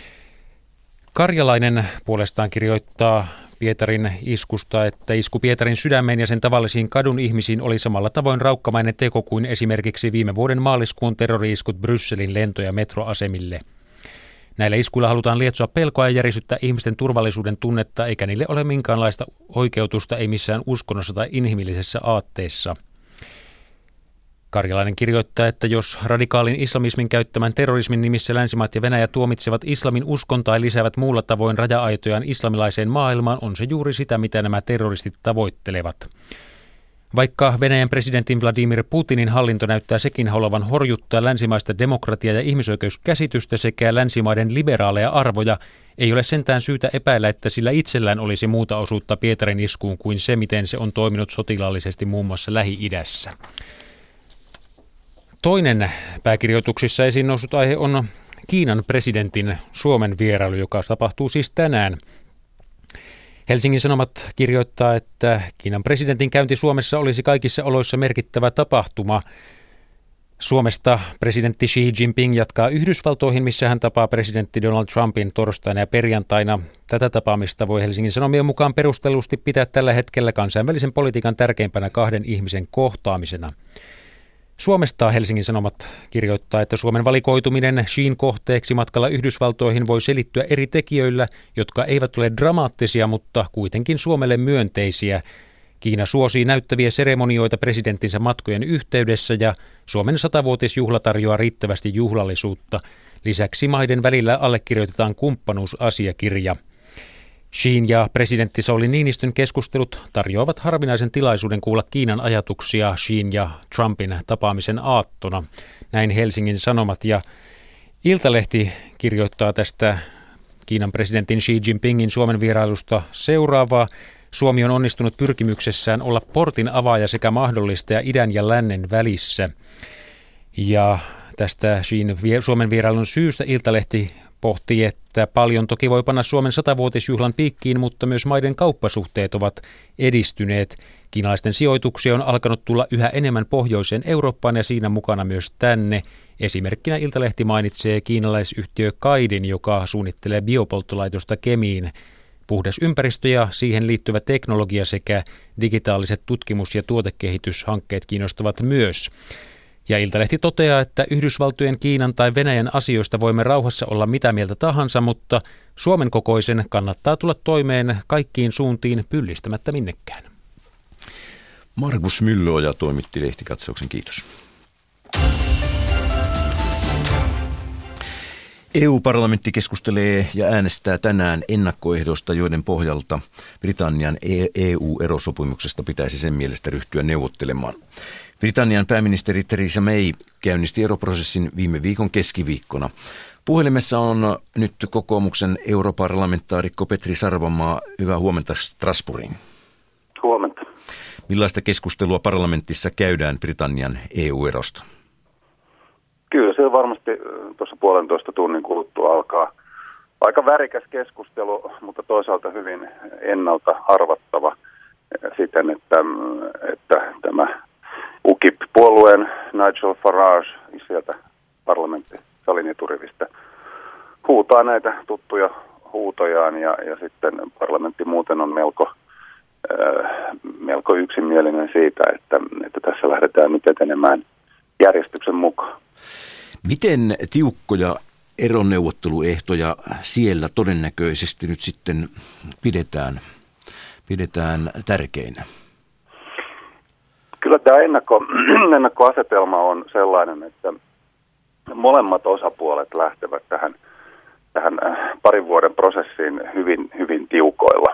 Karjalainen puolestaan kirjoittaa Pietarin iskusta, että isku Pietarin sydämeen ja sen tavallisiin kadun ihmisiin oli samalla tavoin raukkamainen teko kuin esimerkiksi viime vuoden maaliskuun terrori-iskut Brysselin lento- ja metroasemille. Näillä iskuilla halutaan lietsoa pelkoa ja järisyttää ihmisten turvallisuuden tunnetta, eikä niille ole minkäänlaista oikeutusta, ei missään uskonnossa tai inhimillisessä aatteessa. Karjalainen kirjoittaa, että jos radikaalin islamismin käyttämän terrorismin nimissä länsimaat ja Venäjä tuomitsevat islamin uskon tai lisäävät muulla tavoin raja-aitojaan islamilaiseen maailmaan, on se juuri sitä, mitä nämä terroristit tavoittelevat. Vaikka Venäjän presidentin Vladimir Putinin hallinto näyttää sekin haluavan horjuttaa länsimaista demokratia- ja ihmisoikeuskäsitystä sekä länsimaiden liberaaleja arvoja, ei ole sentään syytä epäillä, että sillä itsellään olisi muuta osuutta Pietarin iskuun kuin se, miten se on toiminut sotilaallisesti muun muassa Lähi-idässä. Toinen pääkirjoituksissa esiin noussut aihe on Kiinan presidentin Suomen vierailu, joka tapahtuu siis tänään. Helsingin Sanomat kirjoittaa, että Kiinan presidentin käynti Suomessa olisi kaikissa oloissa merkittävä tapahtuma. Suomesta presidentti Xi Jinping jatkaa Yhdysvaltoihin, missä hän tapaa presidentti Donald Trumpin torstaina ja perjantaina. Tätä tapaamista voi Helsingin Sanomien mukaan perustellusti pitää tällä hetkellä kansainvälisen politiikan tärkeimpänä kahden ihmisen kohtaamisena. Suomesta Helsingin Sanomat kirjoittaa, että Suomen valikoituminen Xiin kohteeksi matkalla Yhdysvaltoihin voi selittyä eri tekijöillä, jotka eivät ole dramaattisia, mutta kuitenkin Suomelle myönteisiä. Kiina suosii näyttäviä seremonioita presidenttinsä matkojen yhteydessä ja Suomen satavuotisjuhla tarjoaa riittävästi juhlallisuutta. Lisäksi maiden välillä allekirjoitetaan kumppanuusasiakirja. Xiin ja presidentti Sauli Niinistön keskustelut tarjoavat harvinaisen tilaisuuden kuulla Kiinan ajatuksia Xiin ja Trumpin tapaamisen aattona. Näin Helsingin Sanomat ja Iltalehti kirjoittaa tästä Kiinan presidentin Xi Jinpingin Suomen vierailusta seuraavaa. Suomi on onnistunut pyrkimyksessään olla portin avaaja sekä mahdollistaja idän ja lännen välissä. Ja tästä Xiin Suomen vierailun syystä Iltalehti pohtii, että paljon toki voi panna Suomen satavuotisjuhlan piikkiin, mutta myös maiden kauppasuhteet ovat edistyneet. Kiinalaisten sijoituksia on alkanut tulla yhä enemmän pohjoiseen Eurooppaan ja siinä mukana myös tänne. Esimerkkinä Iltalehti mainitsee kiinalaisyhtiö Kaidin, joka suunnittelee biopolttolaitosta Kemiin. Puhdas ympäristö ja siihen liittyvä teknologia sekä digitaaliset tutkimus- ja tuotekehityshankkeet kiinnostavat myös. Ja Iltalehti toteaa, että Yhdysvaltojen, Kiinan tai Venäjän asioista voimme rauhassa olla mitä mieltä tahansa, mutta Suomen kokoisen kannattaa tulla toimeen kaikkiin suuntiin pyllistämättä minnekään. Markus Myllyoja toimitti lehtikatsauksen. Kiitos. E U-parlamentti keskustelee ja äänestää tänään ennakkoehdosta, joiden pohjalta Britannian E U-erosopimuksesta pitäisi sen mielestä ryhtyä neuvottelemaan. Britannian pääministeri Theresa May käynnisti eroprosessin viime viikon keskiviikkona. Puhelimessa on nyt kokoomuksen europarlamentaarikko Petri Sarvamaa. Hyvää huomenta Strasbourgiin. Huomenta. Millaista keskustelua parlamentissa käydään Britannian E U-erosta? Kyllä se varmasti tuossa puolentoista tunnin kuluttua alkaa aika värikäs keskustelu, mutta toisaalta hyvin ennalta arvattava siten, että, että tämä U K I P-puolueen Nigel Farage sieltä parlamenttisalin eturivistä huutaa näitä tuttuja huutojaan ja, ja sitten parlamentti muuten on melko, äh, melko yksimielinen siitä, että, että tässä lähdetään nyt etenemään järjestyksen mukaan. Miten tiukkoja eroneuvotteluehtoja siellä todennäköisesti nyt sitten pidetään, pidetään tärkeinä? Kyllä tämä ennakko, ennakkoasetelma on sellainen, että molemmat osapuolet lähtevät tähän, tähän parin vuoden prosessiin hyvin, hyvin tiukoilla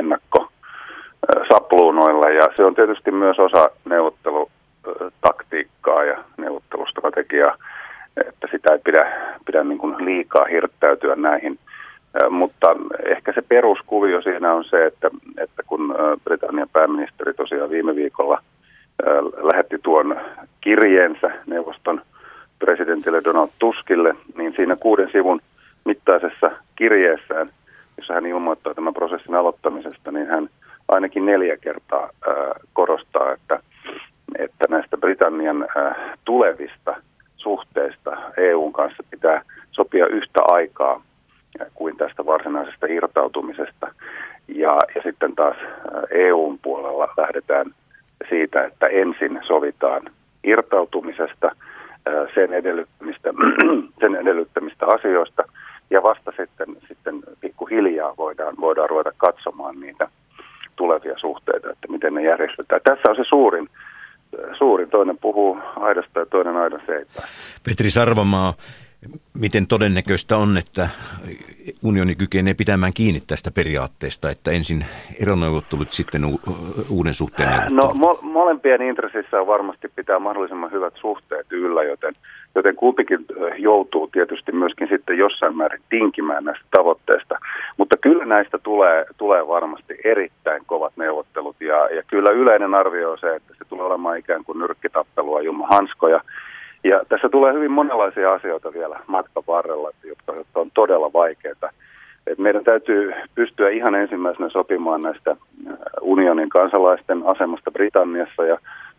ennakkosapluunoilla. Ja se on tietysti myös osa neuvottelutaktiikkaa ja neuvottelustrategiaa, että sitä ei pidä, pidä niin kuin liikaa hirttäytyä näihin. Mutta ehkä se peruskuvio siinä on se, että, että kun Britannian pääministeri tosiaan viime viikolla lähetti tuon kirjeensä neuvoston presidentille Donald Tuskille, niin siinä kuuden sivun mittaisessa kirjeessään, jossa hän ilmoittaa tämän prosessin aloittamisesta, niin hän ainakin neljä kertaa ää, korostaa, että, että näistä Britannian ää, tulevista suhteista E U:n kanssa pitää sopia yhtä aikaa kuin tästä varsinaisesta irtautumisesta. Ja, ja sitten taas E U:n puolella lähdetään siitä, että ensin sovitaan irtautumisesta, sen edellyttämistä, sen edellyttämistä asioista, ja vasta sitten, sitten pikkuhiljaa voidaan, voidaan ruveta katsomaan niitä tulevia suhteita, että miten ne järjestetään. Tässä on se suurin, suurin. Toinen puhuu aidasta ja toinen aidan seipää. Petri Sarvamaa, miten todennäköistä on, että unioni kykenee pitämään kiinni tästä periaatteesta, että ensin eroneuvottelut, sitten u- uuden suhteen neuvottelut? No mo- molempien intressissä on varmasti pitää mahdollisimman hyvät suhteet yllä, joten, joten kumpikin joutuu tietysti myöskin sitten jossain määrin tinkimään näistä tavoitteista. Mutta kyllä näistä tulee, tulee varmasti erittäin kovat neuvottelut ja, ja kyllä yleinen arvio on se, että se tulee olemaan ikään kuin nyrkkitappelua ilman hanskoja. Ja tässä tulee hyvin monenlaisia asioita vielä matkan varrella, jotka, jotka on todella vaikeita. Et meidän täytyy pystyä ihan ensimmäisenä sopimaan näistä unionin kansalaisten asemasta Britanniassa ja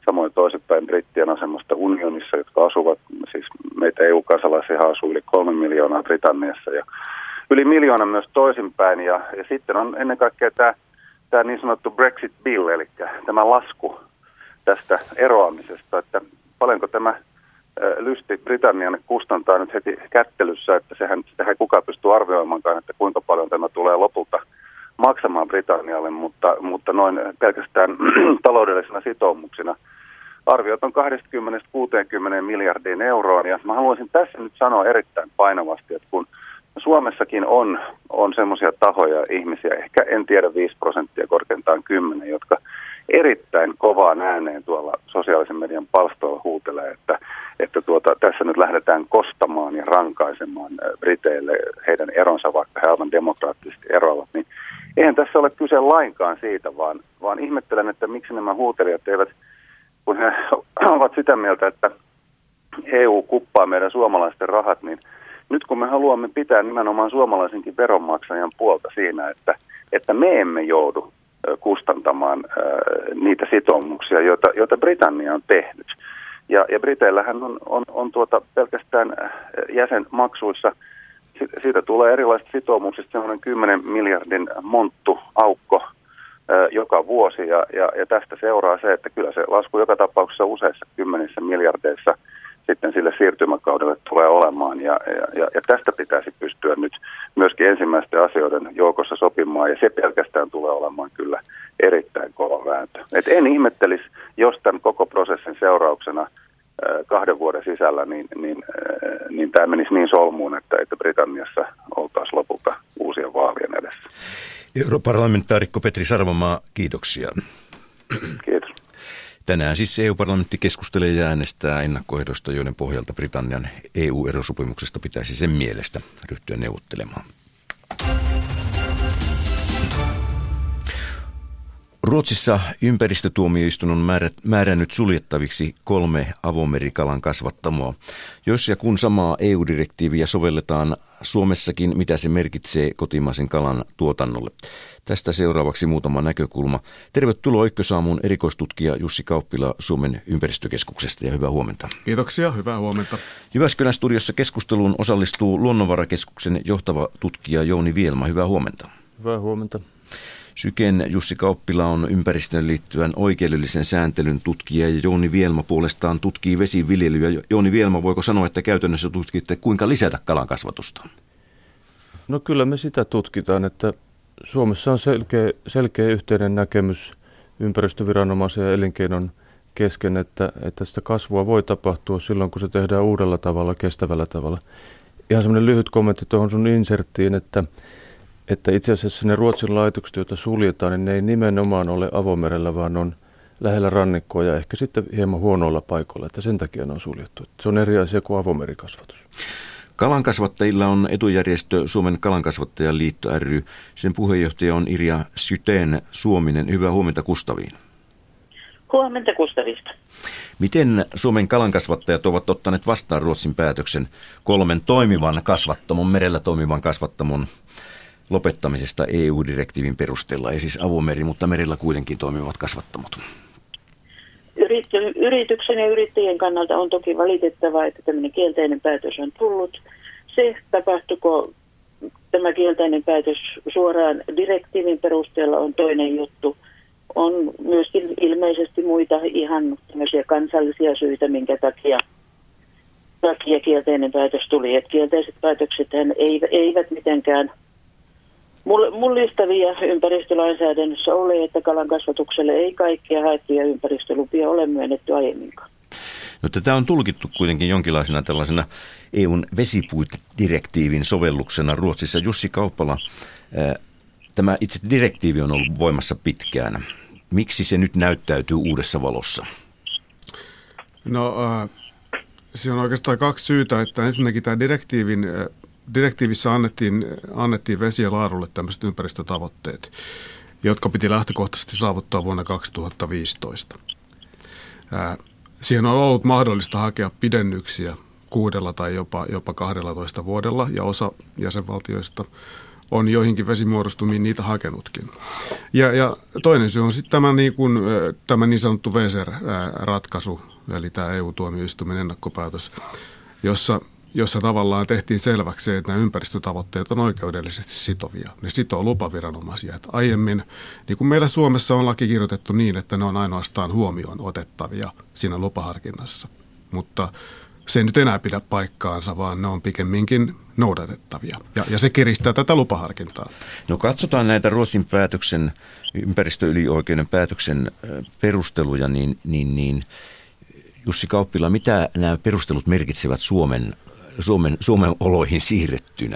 samoin toisinpäin brittien asemasta unionissa, jotka asuvat, siis meitä E U-kansalaisia asuu yli kolme miljoonaa Britanniassa ja yli miljoona myös toisinpäin. Ja, ja sitten on ennen kaikkea tämä, tämä niin sanottu Brexit bill, eli tämä lasku tästä eroamisesta, että paljonko tämä lysti Britannian kustantaa nyt heti kättelyssä, että sehän, sehän ei kukaan pysty arvioimaankaan, että kuinka paljon tämä tulee lopulta maksamaan Britannialle, mutta, mutta noin pelkästään taloudellisena sitoumuksina arviot on kaksikymmentä kuusikymmentä miljardiin euroon. Ja mä haluaisin tässä nyt sanoa erittäin painavasti, että kun Suomessakin on, on semmoisia tahoja ihmisiä, ehkä en tiedä viisi prosenttia, korkeintaan kymmenen, jotka erittäin kovaan ääneen tuolla sosiaalisen median palstoilla huutelee, että, että tuota, tässä nyt lähdetään kostamaan ja rankaisemaan Briteille heidän eronsa, vaikka he aivan demokraattisesti eroavat, niin eihän tässä ole kyse lainkaan siitä, vaan, vaan ihmettelen, että miksi nämä huutelijat eivät, kun he ovat sitä mieltä, että E U kuppaa meidän suomalaisten rahat, niin nyt kun me haluamme pitää nimenomaan suomalaisenkin veronmaksajan puolta siinä, että, että me emme joudu kustantamaan ää, niitä sitoumuksia, joita, joita Britannia on tehnyt. Ja, ja Briteillähän on, on, on tuota pelkästään jäsenmaksuissa, siitä tulee erilaisista sitoumuksista semmoinen kymmenen miljardin monttu aukko ää, joka vuosi, ja, ja, ja tästä seuraa se, että kyllä se lasku joka tapauksessa useissa kymmenissä miljardeissa sitten sille siirtymäkaudelle tulee olemaan, ja, ja, ja tästä pitäisi pystyä nyt myöskin ensimmäisten asioiden joukossa sopimaan, ja se pelkästään tulee olemaan kyllä erittäin kova vääntö. Et en ihmettelisi, jos tämän koko prosessin seurauksena äh, kahden vuoden sisällä, niin, niin, äh, niin tämä menisi niin solmuun, että, että Britanniassa oltaisiin lopulta uusien vaalien edessä. Europarlamentaarikko Petri Sarvamaa, kiitoksia. Kiitos. Tänään siis E U-parlamentti keskustelee ja äänestää ennakkoehdosta, joiden pohjalta Britannian E U-erosopimuksesta pitäisi sen mielestä ryhtyä neuvottelemaan. Ruotsissa ympäristötuomioistuin on määrännyt suljettaviksi kolme avomerikalan kasvattamoa. Jos ja kun samaa E U-direktiiviä sovelletaan Suomessakin, mitä se merkitsee kotimaisen kalan tuotannolle. Tästä seuraavaksi muutama näkökulma. Tervetuloa Ykkösaamuun erikoistutkija Jussi Kauppila Suomen ympäristökeskuksesta ja hyvää huomenta. Kiitoksia, hyvää huomenta. Jyväskylän studiossa keskusteluun osallistuu Luonnonvarakeskuksen johtava tutkija Jouni Vielma. Hyvää huomenta. Hyvää huomenta. Syken Jussi Kauppila on ympäristöön liittyvän oikeudellisen sääntelyn tutkija ja Jouni Vielma puolestaan tutkii vesiviljelyä. Jouni Vielma, voiko sanoa, että käytännössä tutkitte, kuinka lisätä kalan kasvatusta? No kyllä me sitä tutkitaan, että Suomessa on selkeä, selkeä yhteinen näkemys ympäristöviranomaisen ja elinkeinon kesken, että, että sitä kasvua voi tapahtua silloin, kun se tehdään uudella tavalla, kestävällä tavalla. Ihan semmoinen lyhyt kommentti tuohon sun inserttiin, että Että itse asiassa ne Ruotsin laitokset, joita suljetaan, niin ne ei nimenomaan ole avomerellä, vaan on lähellä rannikkoa ja ehkä sitten hieman huonoilla paikoilla, että sen takia ne on suljettu. Se on eri asia kuin avomerikasvatus. Kalankasvattajilla on etujärjestö Suomen kalankasvattajaliitto ry. Sen puheenjohtaja on Irja Syteen Suominen. Hyvää huomenta Kustaviin. Huomenta Kustavista. Miten Suomen kalankasvattajat ovat ottaneet vastaan Ruotsin päätöksen kolmen toimivan kasvattamon, merellä toimivan kasvattamon lopettamisesta E U-direktiivin perusteella, ei siis avomeri, mutta merillä kuitenkin toimivat kasvattamot? Yrityksen ja yrittäjien kannalta on toki valitettavaa, että tämmöinen kielteinen päätös on tullut. Se, tapahtuiko tämä kielteinen päätös suoraan direktiivin perusteella, on toinen juttu. On myöskin ilmeisesti muita ihan tämmöisiä kansallisia syitä, minkä takia, takia kielteinen päätös tuli. Et kielteiset päätöksethän eivät mitenkään mullistavia ympäristölainsäädännössä ole, että kalan kasvatukselle ei kaikkia haettuja ympäristölupia ole myönnetty aiemminkaan. No, tätä on tulkittu kuitenkin jonkinlaisena tällaisena E U:n vesipuitedirektiivin sovelluksena Ruotsissa. Jussi Kauppala, tämä itse direktiivi on ollut voimassa pitkään. Miksi se nyt näyttäytyy uudessa valossa? No, äh, se on oikeastaan kaksi syytä, että ensinnäkin tämä direktiivin äh, Direktiivissä annettiin, annettiin vesi- ja laadulle tämmöiset ympäristötavoitteet, jotka piti lähtökohtaisesti saavuttaa vuonna kaksituhattaviisitoista. Ää, siihen on ollut mahdollista hakea pidennyksiä kuudella tai jopa, jopa kahdellatoista vuodella, ja osa jäsenvaltioista on joihinkin vesimuodostumiin niitä hakenutkin. Ja, ja toinen syy on sitten tämä niin, kuin, tämä niin sanottu V S E R-ratkaisu, eli tämä E U-tuomioistuimen ennakkopäätös, jossa, jossa tavallaan tehtiin selväksi se, että nämä ympäristötavoitteet on oikeudellisesti sitovia. Ne sitoo lupaviranomaisia. Että aiemmin, niin kuin meillä Suomessa on laki kirjoitettu niin, että ne on ainoastaan huomioon otettavia siinä lupaharkinnassa, mutta se nyt enää pidä paikkaansa, vaan ne on pikemminkin noudatettavia. Ja, ja se kiristää tätä lupaharkintaa. No katsotaan näitä Ruotsin päätöksen, ympäristöylioikeuden päätöksen perusteluja, niin, niin, niin Jussi Kauppila, mitä nämä perustelut merkitsevät Suomen, Suomen, Suomen oloihin siirrettynä?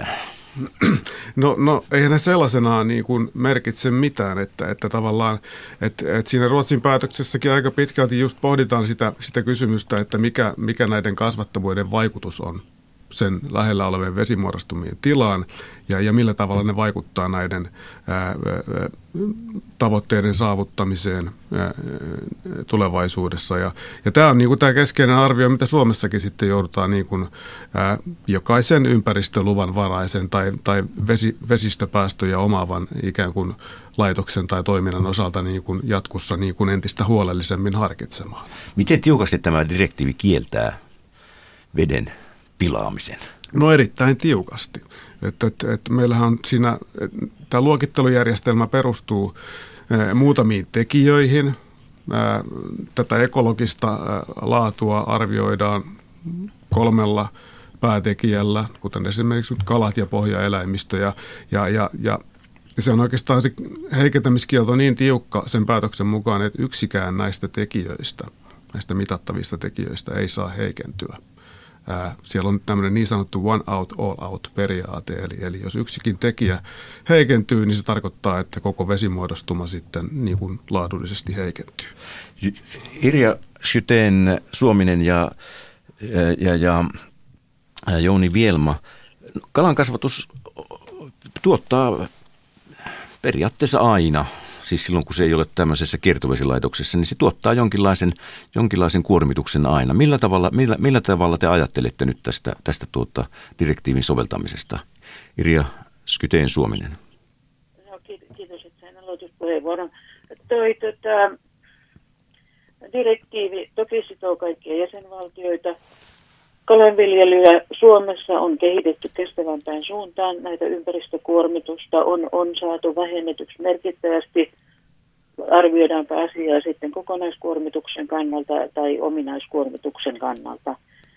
No, no eihän ne sellaisenaan niin kuin merkitse mitään, että, että tavallaan että, että siinä Ruotsin päätöksessäkin aika pitkälti just pohditaan sitä, sitä kysymystä, että mikä, mikä näiden kasvattavuuden vaikutus on sen lähellä olevien vesimuodostumien tilaan ja, ja millä tavalla ne vaikuttaa näiden ää, ää, tavoitteiden saavuttamiseen ää, tulevaisuudessa. Ja, ja tämä on niin kuin tämä keskeinen arvio, mitä Suomessakin sitten joudutaan niin kuin, ää, jokaisen ympäristöluvan varaisen tai, tai vesi, vesistöpäästöjä omaavan ikään kuin laitoksen tai toiminnan osalta niin kuin jatkossa niin kuin entistä huolellisemmin harkitsemaan. Miten tiukasti tämä direktiivi kieltää veden pilaamisen? No erittäin tiukasti. Että, että, että meillähän on siinä, tämä luokittelujärjestelmä perustuu ää, muutamiin tekijöihin. Ää, tätä ekologista ää, laatua arvioidaan kolmella päätekijällä, kuten esimerkiksi kalat ja pohjaeläimistö. Ja, ja, ja, ja se on oikeastaan se heikentämiskielto niin tiukka sen päätöksen mukaan, että yksikään näistä tekijöistä, näistä mitattavista tekijöistä ei saa heikentyä. Siellä on tämmöinen niin sanottu one out, all out -periaate, eli, eli jos yksikin tekijä heikentyy, niin se tarkoittaa, että koko vesimuodostuma sitten niin kuin laadullisesti heikentyy. Irja Schytén, Suominen ja, ja, ja, ja Jouni Vielma, kalankasvatus tuottaa periaatteessa aina, siis silloin kun se ei ole tämmöisessä kiertovesilaitoksessa, niin se tuottaa jonkinlaisen, jonkinlaisen kuormituksen aina. Millä tavalla, millä, millä tavalla te ajattelette nyt tästä, tästä tuota direktiivin soveltamisesta? Irja Schytén, Suominen. No, kiitos, että sain aloituspuheenvuoron. Toi, tota, direktiivi toki sitoo kaikkia jäsenvaltioita. Kalanviljelyä Suomessa on kehitetty kestävämpään suuntaan. Näitä ympäristökuormitusta on, on saatu vähennetyksi merkittävästi. Arvioidaanpa asiaa sitten kokonaiskuormituksen kannalta tai ominaiskuormituksen kannalta.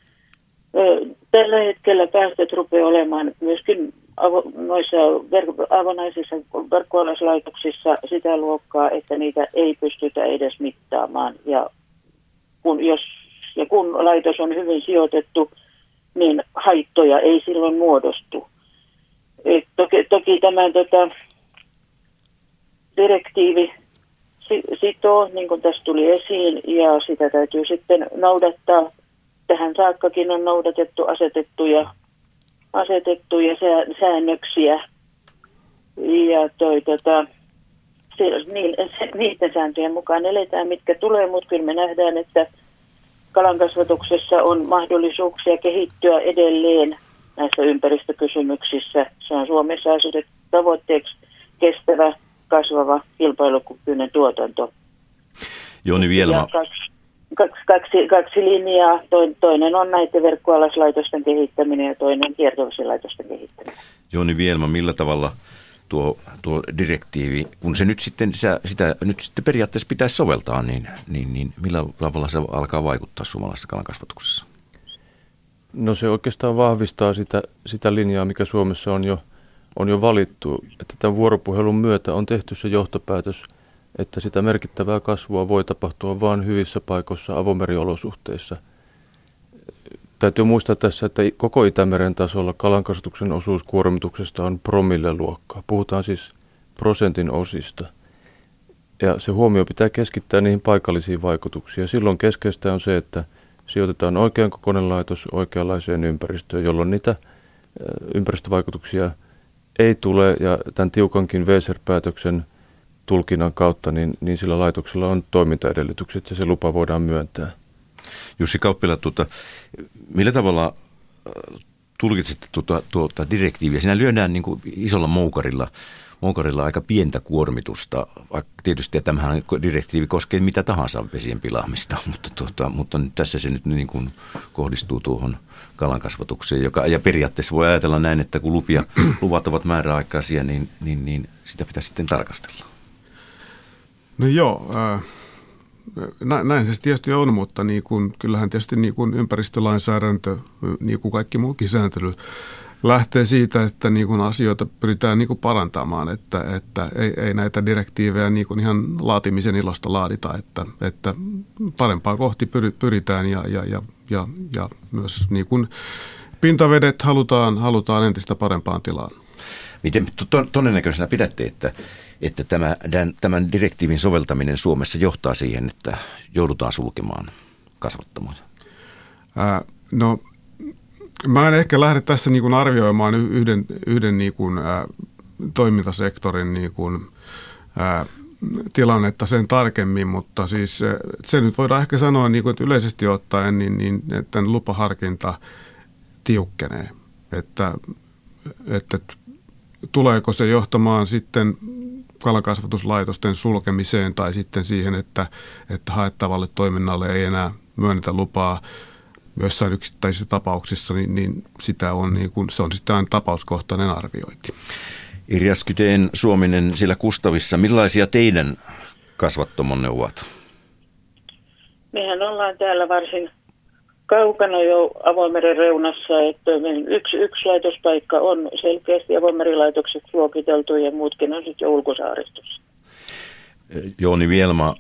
Tällä hetkellä päästöt rupeaa olemaan myöskin avo, noissa ver- avonaisissa verkkoalaslaitoksissa sitä luokkaa, että niitä ei pystytä edes mittaamaan. Ja kun, jos, ja kun laitos on hyvin sijoitettu, niin haittoja ei silloin muodostu. Et toki, toki tämä tota, direktiivi sitoo, niin kuin tässä tuli esiin, ja sitä täytyy sitten noudattaa. Tähän saakkakin on noudatettu asetettuja, asetettuja säännöksiä. Ja toi, tota, niiden sääntöjen mukaan eletään, mitkä tulee, mutta kyllä me nähdään, että kalankasvatuksessa on mahdollisuuksia kehittyä edelleen näissä ympäristökysymyksissä. Se on Suomessa asetettu tavoitteeksi kestävä, kasvava, kilpailukykyinen tuotanto. Jouni Vielma. Kaksi, kaksi, kaksi, kaksi linjaa. Toinen on näiden verkkoalaslaitosten kehittäminen ja toinen kiertovesilaitosten kehittäminen. Jouni Vielma, millä tavalla tuo, tuo direktiivi, kun se nyt sitten, sitä, sitä nyt sitten periaatteessa pitäisi soveltaa, niin, niin, niin millä tavalla se alkaa vaikuttaa suomalaisessa kalankasvatuksessa? No se oikeastaan vahvistaa sitä, sitä linjaa, mikä Suomessa on jo, on jo valittu, että tämän vuoropuhelun myötä on tehty se johtopäätös, että sitä merkittävää kasvua voi tapahtua vain hyvissä paikoissa avomeriolosuhteissa. Täytyy muistaa tässä, että koko Itämeren tasolla kalankasvatuksen osuus kuormituksesta on promilleluokkaa. Puhutaan siis prosentin osista. Ja se huomio pitää keskittää niihin paikallisiin vaikutuksiin. Silloin keskeistä on se, että sijoitetaan oikean kokoinen laitos oikeanlaiseen ympäristöön, jolloin niitä ympäristövaikutuksia ei tule. Ja tämän tiukankin V S E R-päätöksen tulkinnan kautta, niin, niin sillä laitoksella on toimintaedellytykset ja se lupa voidaan myöntää. Jussi Kauppila, tuota, millä tavalla tulkitset tuota, tuota direktiiviä? Siinä lyödään niin kuin isolla moukarilla, moukarilla aika pientä kuormitusta. Vaikka tietysti tämähän direktiivi koskee mitä tahansa vesien pilaamista, mutta, tuota, mutta nyt tässä se nyt niin kuin kohdistuu tuohon kalankasvatukseen. Joka, ja periaatteessa voi ajatella näin, että kun lupia, luvat ovat määräaikaisia, niin, niin, niin sitä pitää sitten tarkastella. No joo, äh, näin se tietysti on, mutta niin kuin, kyllähän tietysti niin kuin ympäristölainsäädäntö, niin kuin kaikki muukin sääntely, lähtee siitä, että niin kuin asioita pyritään niin kuin parantamaan, että, että ei, ei näitä direktiivejä niin kuin ihan laatimisen ilosta laadita, että, että parempaa kohti pyritään ja, ja, ja, ja, ja myös niin kuin pintavedet halutaan, halutaan entistä parempaan tilaan. Miten todennäköisenä pidätte, että, että tämä, tämän direktiivin soveltaminen Suomessa johtaa siihen, että joudutaan sulkemaan kasvattamoita? Ää, no mä en ehkä lähde tässä niin kuin arvioimaan yhden, yhden niin kuin, ää, toimintasektorin niin kuin, ää, tilannetta sen tarkemmin, mutta siis se nyt voidaan ehkä sanoa, niin kuin, että yleisesti ottaen, niin, niin, että lupaharkinta tiukkenee, että, että tuleeko se johtamaan sitten kalankasvatuslaitosten sulkemiseen tai sitten siihen, että, että haettavalle toiminnalle ei enää myönnetä lupaa joissain yksittäisissä tapauksissa, niin, niin sitä on, niin kuin, se on sitten aina tapauskohtainen arviointi. Irja Skyteen Suominen siellä Kustavissa. Millaisia teidän kasvattomonne ovat? Mehän ollaan täällä varsin kaukana jo avoimeren reunassa, että yksi, yksi laitospaikka on selkeästi avoimerilaitokset luokiteltu ja muutkin on sitten jo ulkosaaristossa. Jooni Vielma,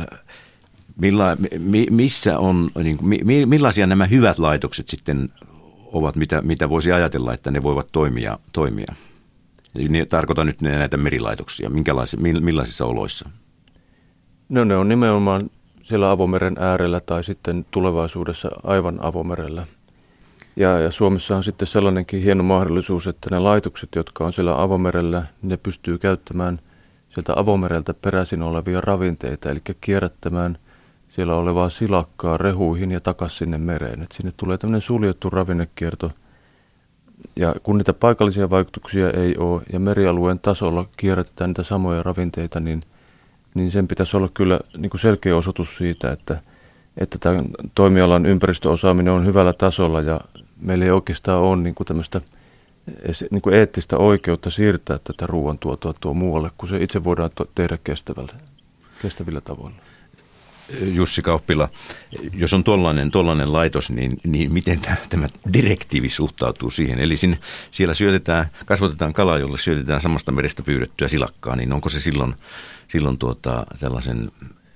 milla, missä on, niin kuin, millaisia nämä hyvät laitokset sitten ovat, mitä, mitä voisi ajatella, että ne voivat toimia? toimia? Tarkoitan nyt näitä merilaitoksia. Millaisissa oloissa? No ne on nimenomaan siellä avomeren äärellä tai sitten tulevaisuudessa aivan avomerellä. Ja, ja Suomessa on sitten sellainenkin hieno mahdollisuus, että ne laitokset, jotka on siellä avomerellä, ne pystyy käyttämään sieltä avomereltä peräisin olevia ravinteita, eli kierrättämään siellä olevaa silakkaa rehuihin ja takaisin sinne mereen. Et sinne tulee tämmöinen suljettu ravinnekierto. Ja kun niitä paikallisia vaikutuksia ei ole ja merialueen tasolla kierrätetään niitä samoja ravinteita, niin niin sen pitäisi olla kyllä niin kuin selkeä osoitus siitä, että, että tämän toimialan ympäristöosaaminen on hyvällä tasolla ja meillä ei oikeastaan ole niin kuin tämmöistä niin kuin eettistä oikeutta siirtää tätä ruoantuotoa tuo muualle, kun se itse voidaan tehdä kestävällä, kestävillä tavoilla. Jussi Kauppila, jos on tollainen, tollainen laitos, niin, niin miten tämä, tämä direktiivi suhtautuu siihen? Eli sinne, siellä syötetään, kasvatetaan kalaa, jolle syötetään samasta merestä pyydettyä silakkaa, niin onko se silloin, silloin tuota, tällaisen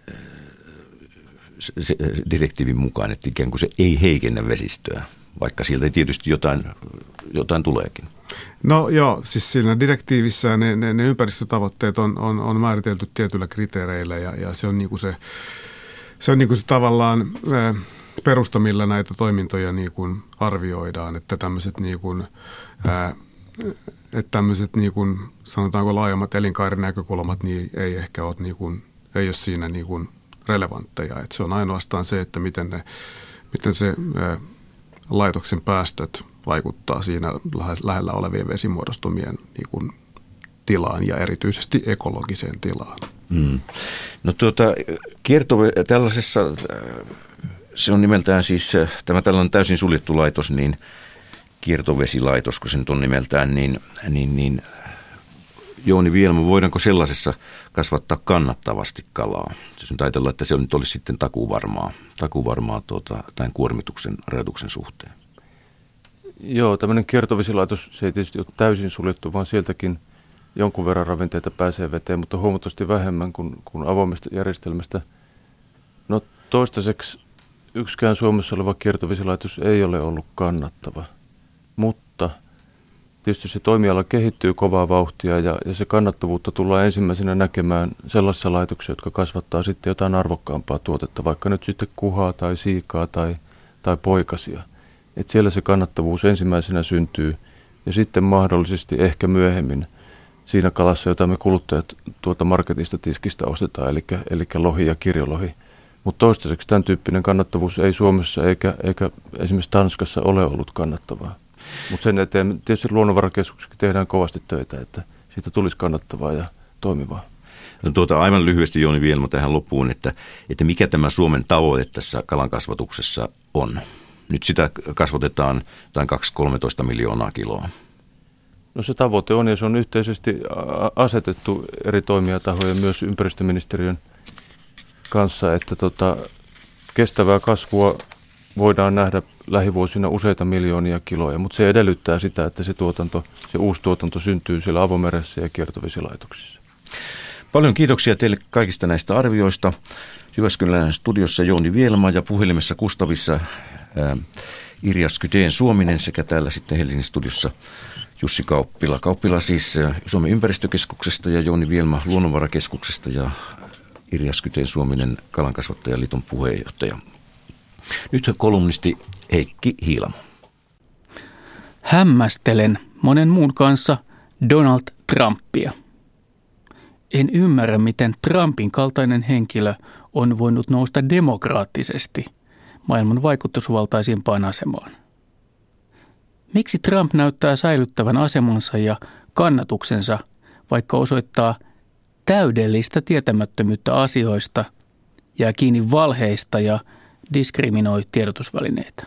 se, direktiivin mukaan, että ikään kuin se ei heikennä vesistöä, vaikka sieltä tietysti jotain, jotain tuleekin? No joo, siis siinä direktiivissä ne, ne, ne ympäristötavoitteet on, on, on määritelty tietyillä kriteereillä ja, ja se on niin kuin se Se on niin kuin se tavallaan perusta, millä näitä toimintoja niin kuin arvioidaan, että tämmöiset, niin kuin, ää, että tämmöiset niin kuin, sanotaanko laajemmat elinkaarinäkökulmat niin ei ehkä ole, niin kuin, ei ole siinä niin kuin relevantteja. Että se on ainoastaan se, että miten, ne, miten se ää, laitoksen päästöt vaikuttaa siinä lähellä olevien vesimuodostumien niin kuin tilaan ja erityisesti ekologiseen tilaan. Mm. No tuota, kierto tällaisessa, se on nimeltään siis tämä tällainen täysin suljettu laitos, niin kiertovesilaitos, kun se nyt on nimeltään, niin, niin, niin Jooni Vielma, voidaanko sellaisessa kasvattaa kannattavasti kalaa? Jos nyt ajatellaan, että se nyt olisi sitten takuvarmaa, takuvarmaa tuota, tämän kuormituksen rajoituksen suhteen. Joo, tämmöinen kiertovesilaitos, se ei tietysti ole täysin suljettu, vaan sieltäkin jonkun verran ravinteita pääsee veteen, mutta huomattavasti vähemmän kuin, kuin avoimesta järjestelmästä. No toistaiseksi yksikään Suomessa oleva kiertovesilaitos ei ole ollut kannattava, mutta tietysti se toimiala kehittyy kovaa vauhtia ja, ja se kannattavuutta tullaan ensimmäisenä näkemään sellaisissa laitoksissa, jotka kasvattaa sitten jotain arvokkaampaa tuotetta, vaikka nyt sitten kuhaa tai siikaa tai, tai poikasia. Et siellä se kannattavuus ensimmäisenä syntyy ja sitten mahdollisesti ehkä myöhemmin siinä kalassa, jota me kuluttajat tuolta marketista tiskistä ostetaan, eli, eli lohi ja kirjolohi. Mutta toistaiseksi tämän tyyppinen kannattavuus ei Suomessa eikä, eikä esimerkiksi Tanskassa ole ollut kannattavaa. Mutta sen eteen tietysti luonnonvarakeskuksessakin tehdään kovasti töitä, että siitä tulisi kannattavaa ja toimivaa. No tuota, aivan lyhyesti Jouni Vielma tähän loppuun, että, että mikä tämä Suomen tavoite tässä kalankasvatuksessa on? Nyt sitä kasvatetaan jotain kaksi kolmetoista miljoonaa kiloa. No se tavoite on ja se on yhteisesti asetettu eri toimijatahojen myös ympäristöministeriön kanssa, että tota, kestävää kasvua voidaan nähdä lähivuosina useita miljoonia kiloja, mutta se edellyttää sitä, että se, tuotanto, se uusi tuotanto syntyy siellä avomeressä ja kiertovesilaitoksissa. Paljon kiitoksia teille kaikista näistä arvioista. Jyväskylän studiossa Jouni Vielma ja puhelimessa Kustavissa ää, Irja Skyteen Suominen sekä täällä sitten Helsingin studiossa Jussi Kauppila. Kauppila siis Suomen ympäristökeskuksesta ja Jouni Vielma Luonnonvarakeskuksesta ja Irja Skyteen Suominen Kalankasvattajaliiton puheenjohtaja. Nyt kolumnisti Heikki Hiilamo. Hämmästelen monen muun kanssa Donald Trumpia. En ymmärrä, miten Trumpin kaltainen henkilö on voinut nousta demokraattisesti maailman vaikutusvaltaisimpaan asemaan. Miksi Trump näyttää säilyttävän asemansa ja kannatuksensa, vaikka osoittaa täydellistä tietämättömyyttä asioista, jää kiinni valheista ja diskriminoi tiedotusvälineitä?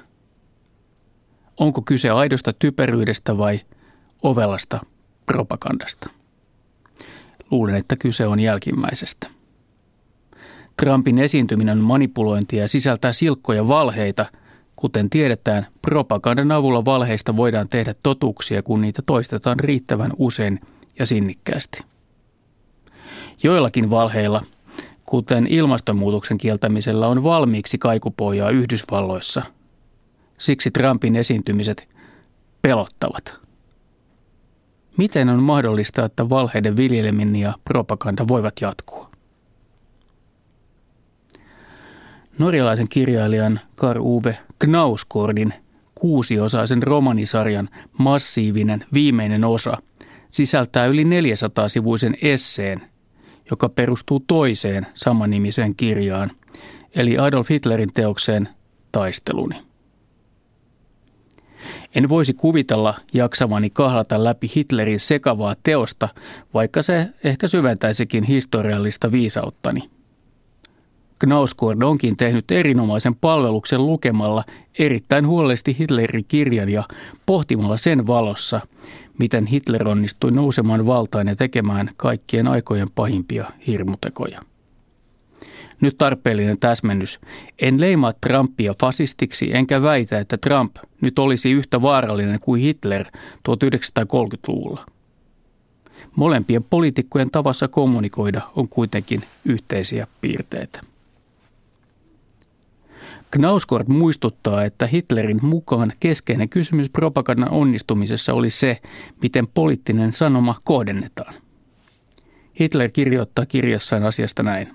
Onko kyse aidosta typeryydestä vai ovelasta propagandasta? Luulen, että kyse on jälkimmäisestä. Trumpin esiintyminen on manipulointia ja sisältää silkkoja valheita. Kuten tiedetään, propagandan avulla valheista voidaan tehdä totuuksia, kun niitä toistetaan riittävän usein ja sinnikkäästi. Joillakin valheilla, kuten ilmastonmuutoksen kieltämisellä, on valmiiksi kaikupohjaa Yhdysvalloissa. Siksi Trumpin esiintymiset pelottavat. Miten on mahdollista, että valheiden viljeleminen ja propaganda voivat jatkua? Norjalaisen kirjailijan Karl Ove Knausgårdin kuusiosaisen romanisarjan massiivinen viimeinen osa sisältää yli neljäsataa-sivuisen esseen, joka perustuu toiseen samanimiseen kirjaan, eli Adolf Hitlerin teokseen Taisteluni. En voisi kuvitella jaksavani kahlata läpi Hitlerin sekavaa teosta, vaikka se ehkä syventäisikin historiallista viisauttani. Knausgård onkin tehnyt erinomaisen palveluksen lukemalla erittäin huolellisesti Hitlerin kirjan ja pohtimalla sen valossa, miten Hitler onnistui nousemaan valtaan ja tekemään kaikkien aikojen pahimpia hirmutekoja. Nyt tarpeellinen täsmennys. En leimaa Trumpia fasistiksi enkä väitä, että Trump nyt olisi yhtä vaarallinen kuin Hitler tuhatyhdeksänsataakolmekymmentäluvulla. Molempien poliitikkojen tavassa kommunikoida on kuitenkin yhteisiä piirteitä. Knausgård muistuttaa, että Hitlerin mukaan keskeinen kysymys propagandan onnistumisessa oli se, miten poliittinen sanoma kohdennetaan. Hitler kirjoittaa kirjassaan asiasta näin.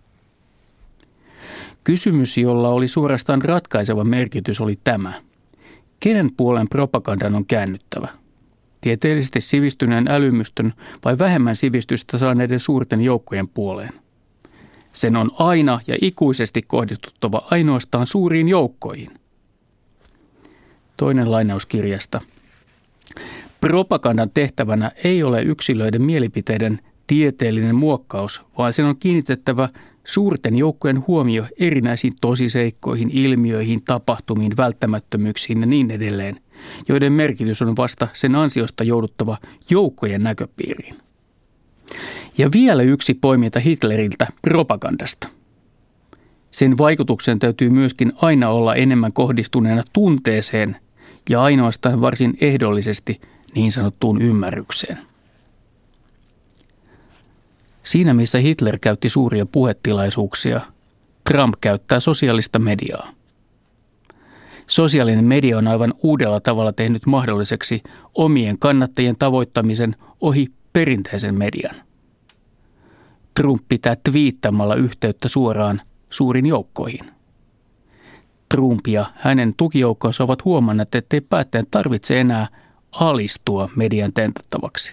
Kysymys, jolla oli suorastaan ratkaiseva merkitys, oli tämä. Kenen puolen propagandan on käännyttävä? Tieteellisesti sivistyneen älymystön vai vähemmän sivistystä saaneiden suurten joukkojen puoleen? Sen on aina ja ikuisesti kohdistuttava ainoastaan suuriin joukkoihin. Toinen lainaus kirjasta. Propagandan tehtävänä ei ole yksilöiden mielipiteiden tieteellinen muokkaus, vaan sen on kiinnitettävä suurten joukkojen huomio erinäisiin tosiseikkoihin, ilmiöihin, tapahtumiin, välttämättömyyksiin ja niin edelleen, joiden merkitys on vasta sen ansiosta jouduttava joukkojen näköpiiriin. Ja vielä yksi poiminta Hitleriltä propagandasta. Sen vaikutuksen täytyy myöskin aina olla enemmän kohdistuneena tunteeseen ja ainoastaan varsin ehdollisesti niin sanottuun ymmärrykseen. Siinä missä Hitler käytti suuria puhetilaisuuksia, Trump käyttää sosiaalista mediaa. Sosiaalinen media on aivan uudella tavalla tehnyt mahdolliseksi omien kannattajien tavoittamisen ohi perinteisen median. Trump pitää twiittamalla yhteyttä suoraan suurin joukkoihin. Trump ja hänen tukijoukkonsa ovat huomanneet, ettei päättäjän tarvitse enää alistua median tentattavaksi.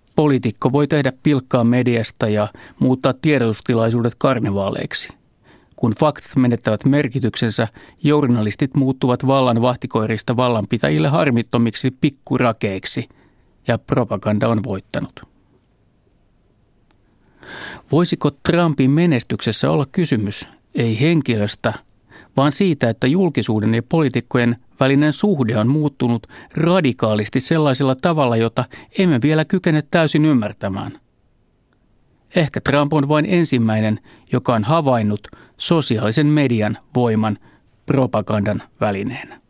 Poliitikko voi tehdä pilkkaa mediasta ja muuttaa tiedotustilaisuudet karnevaaleiksi. Kun faktat menettävät merkityksensä, journalistit muuttuvat vallan vahtikoirista vallanpitäjille harmittomiksi pikkurakeiksi ja propaganda on voittanut. Voisiko Trumpin menestyksessä olla kysymys ei henkilöstä, vaan siitä, että julkisuuden ja poliitikkojen välinen suhde on muuttunut radikaalisti sellaisella tavalla, jota emme vielä kykene täysin ymmärtämään? Ehkä Trump on vain ensimmäinen, joka on havainnut sosiaalisen median voiman propagandan välineenä.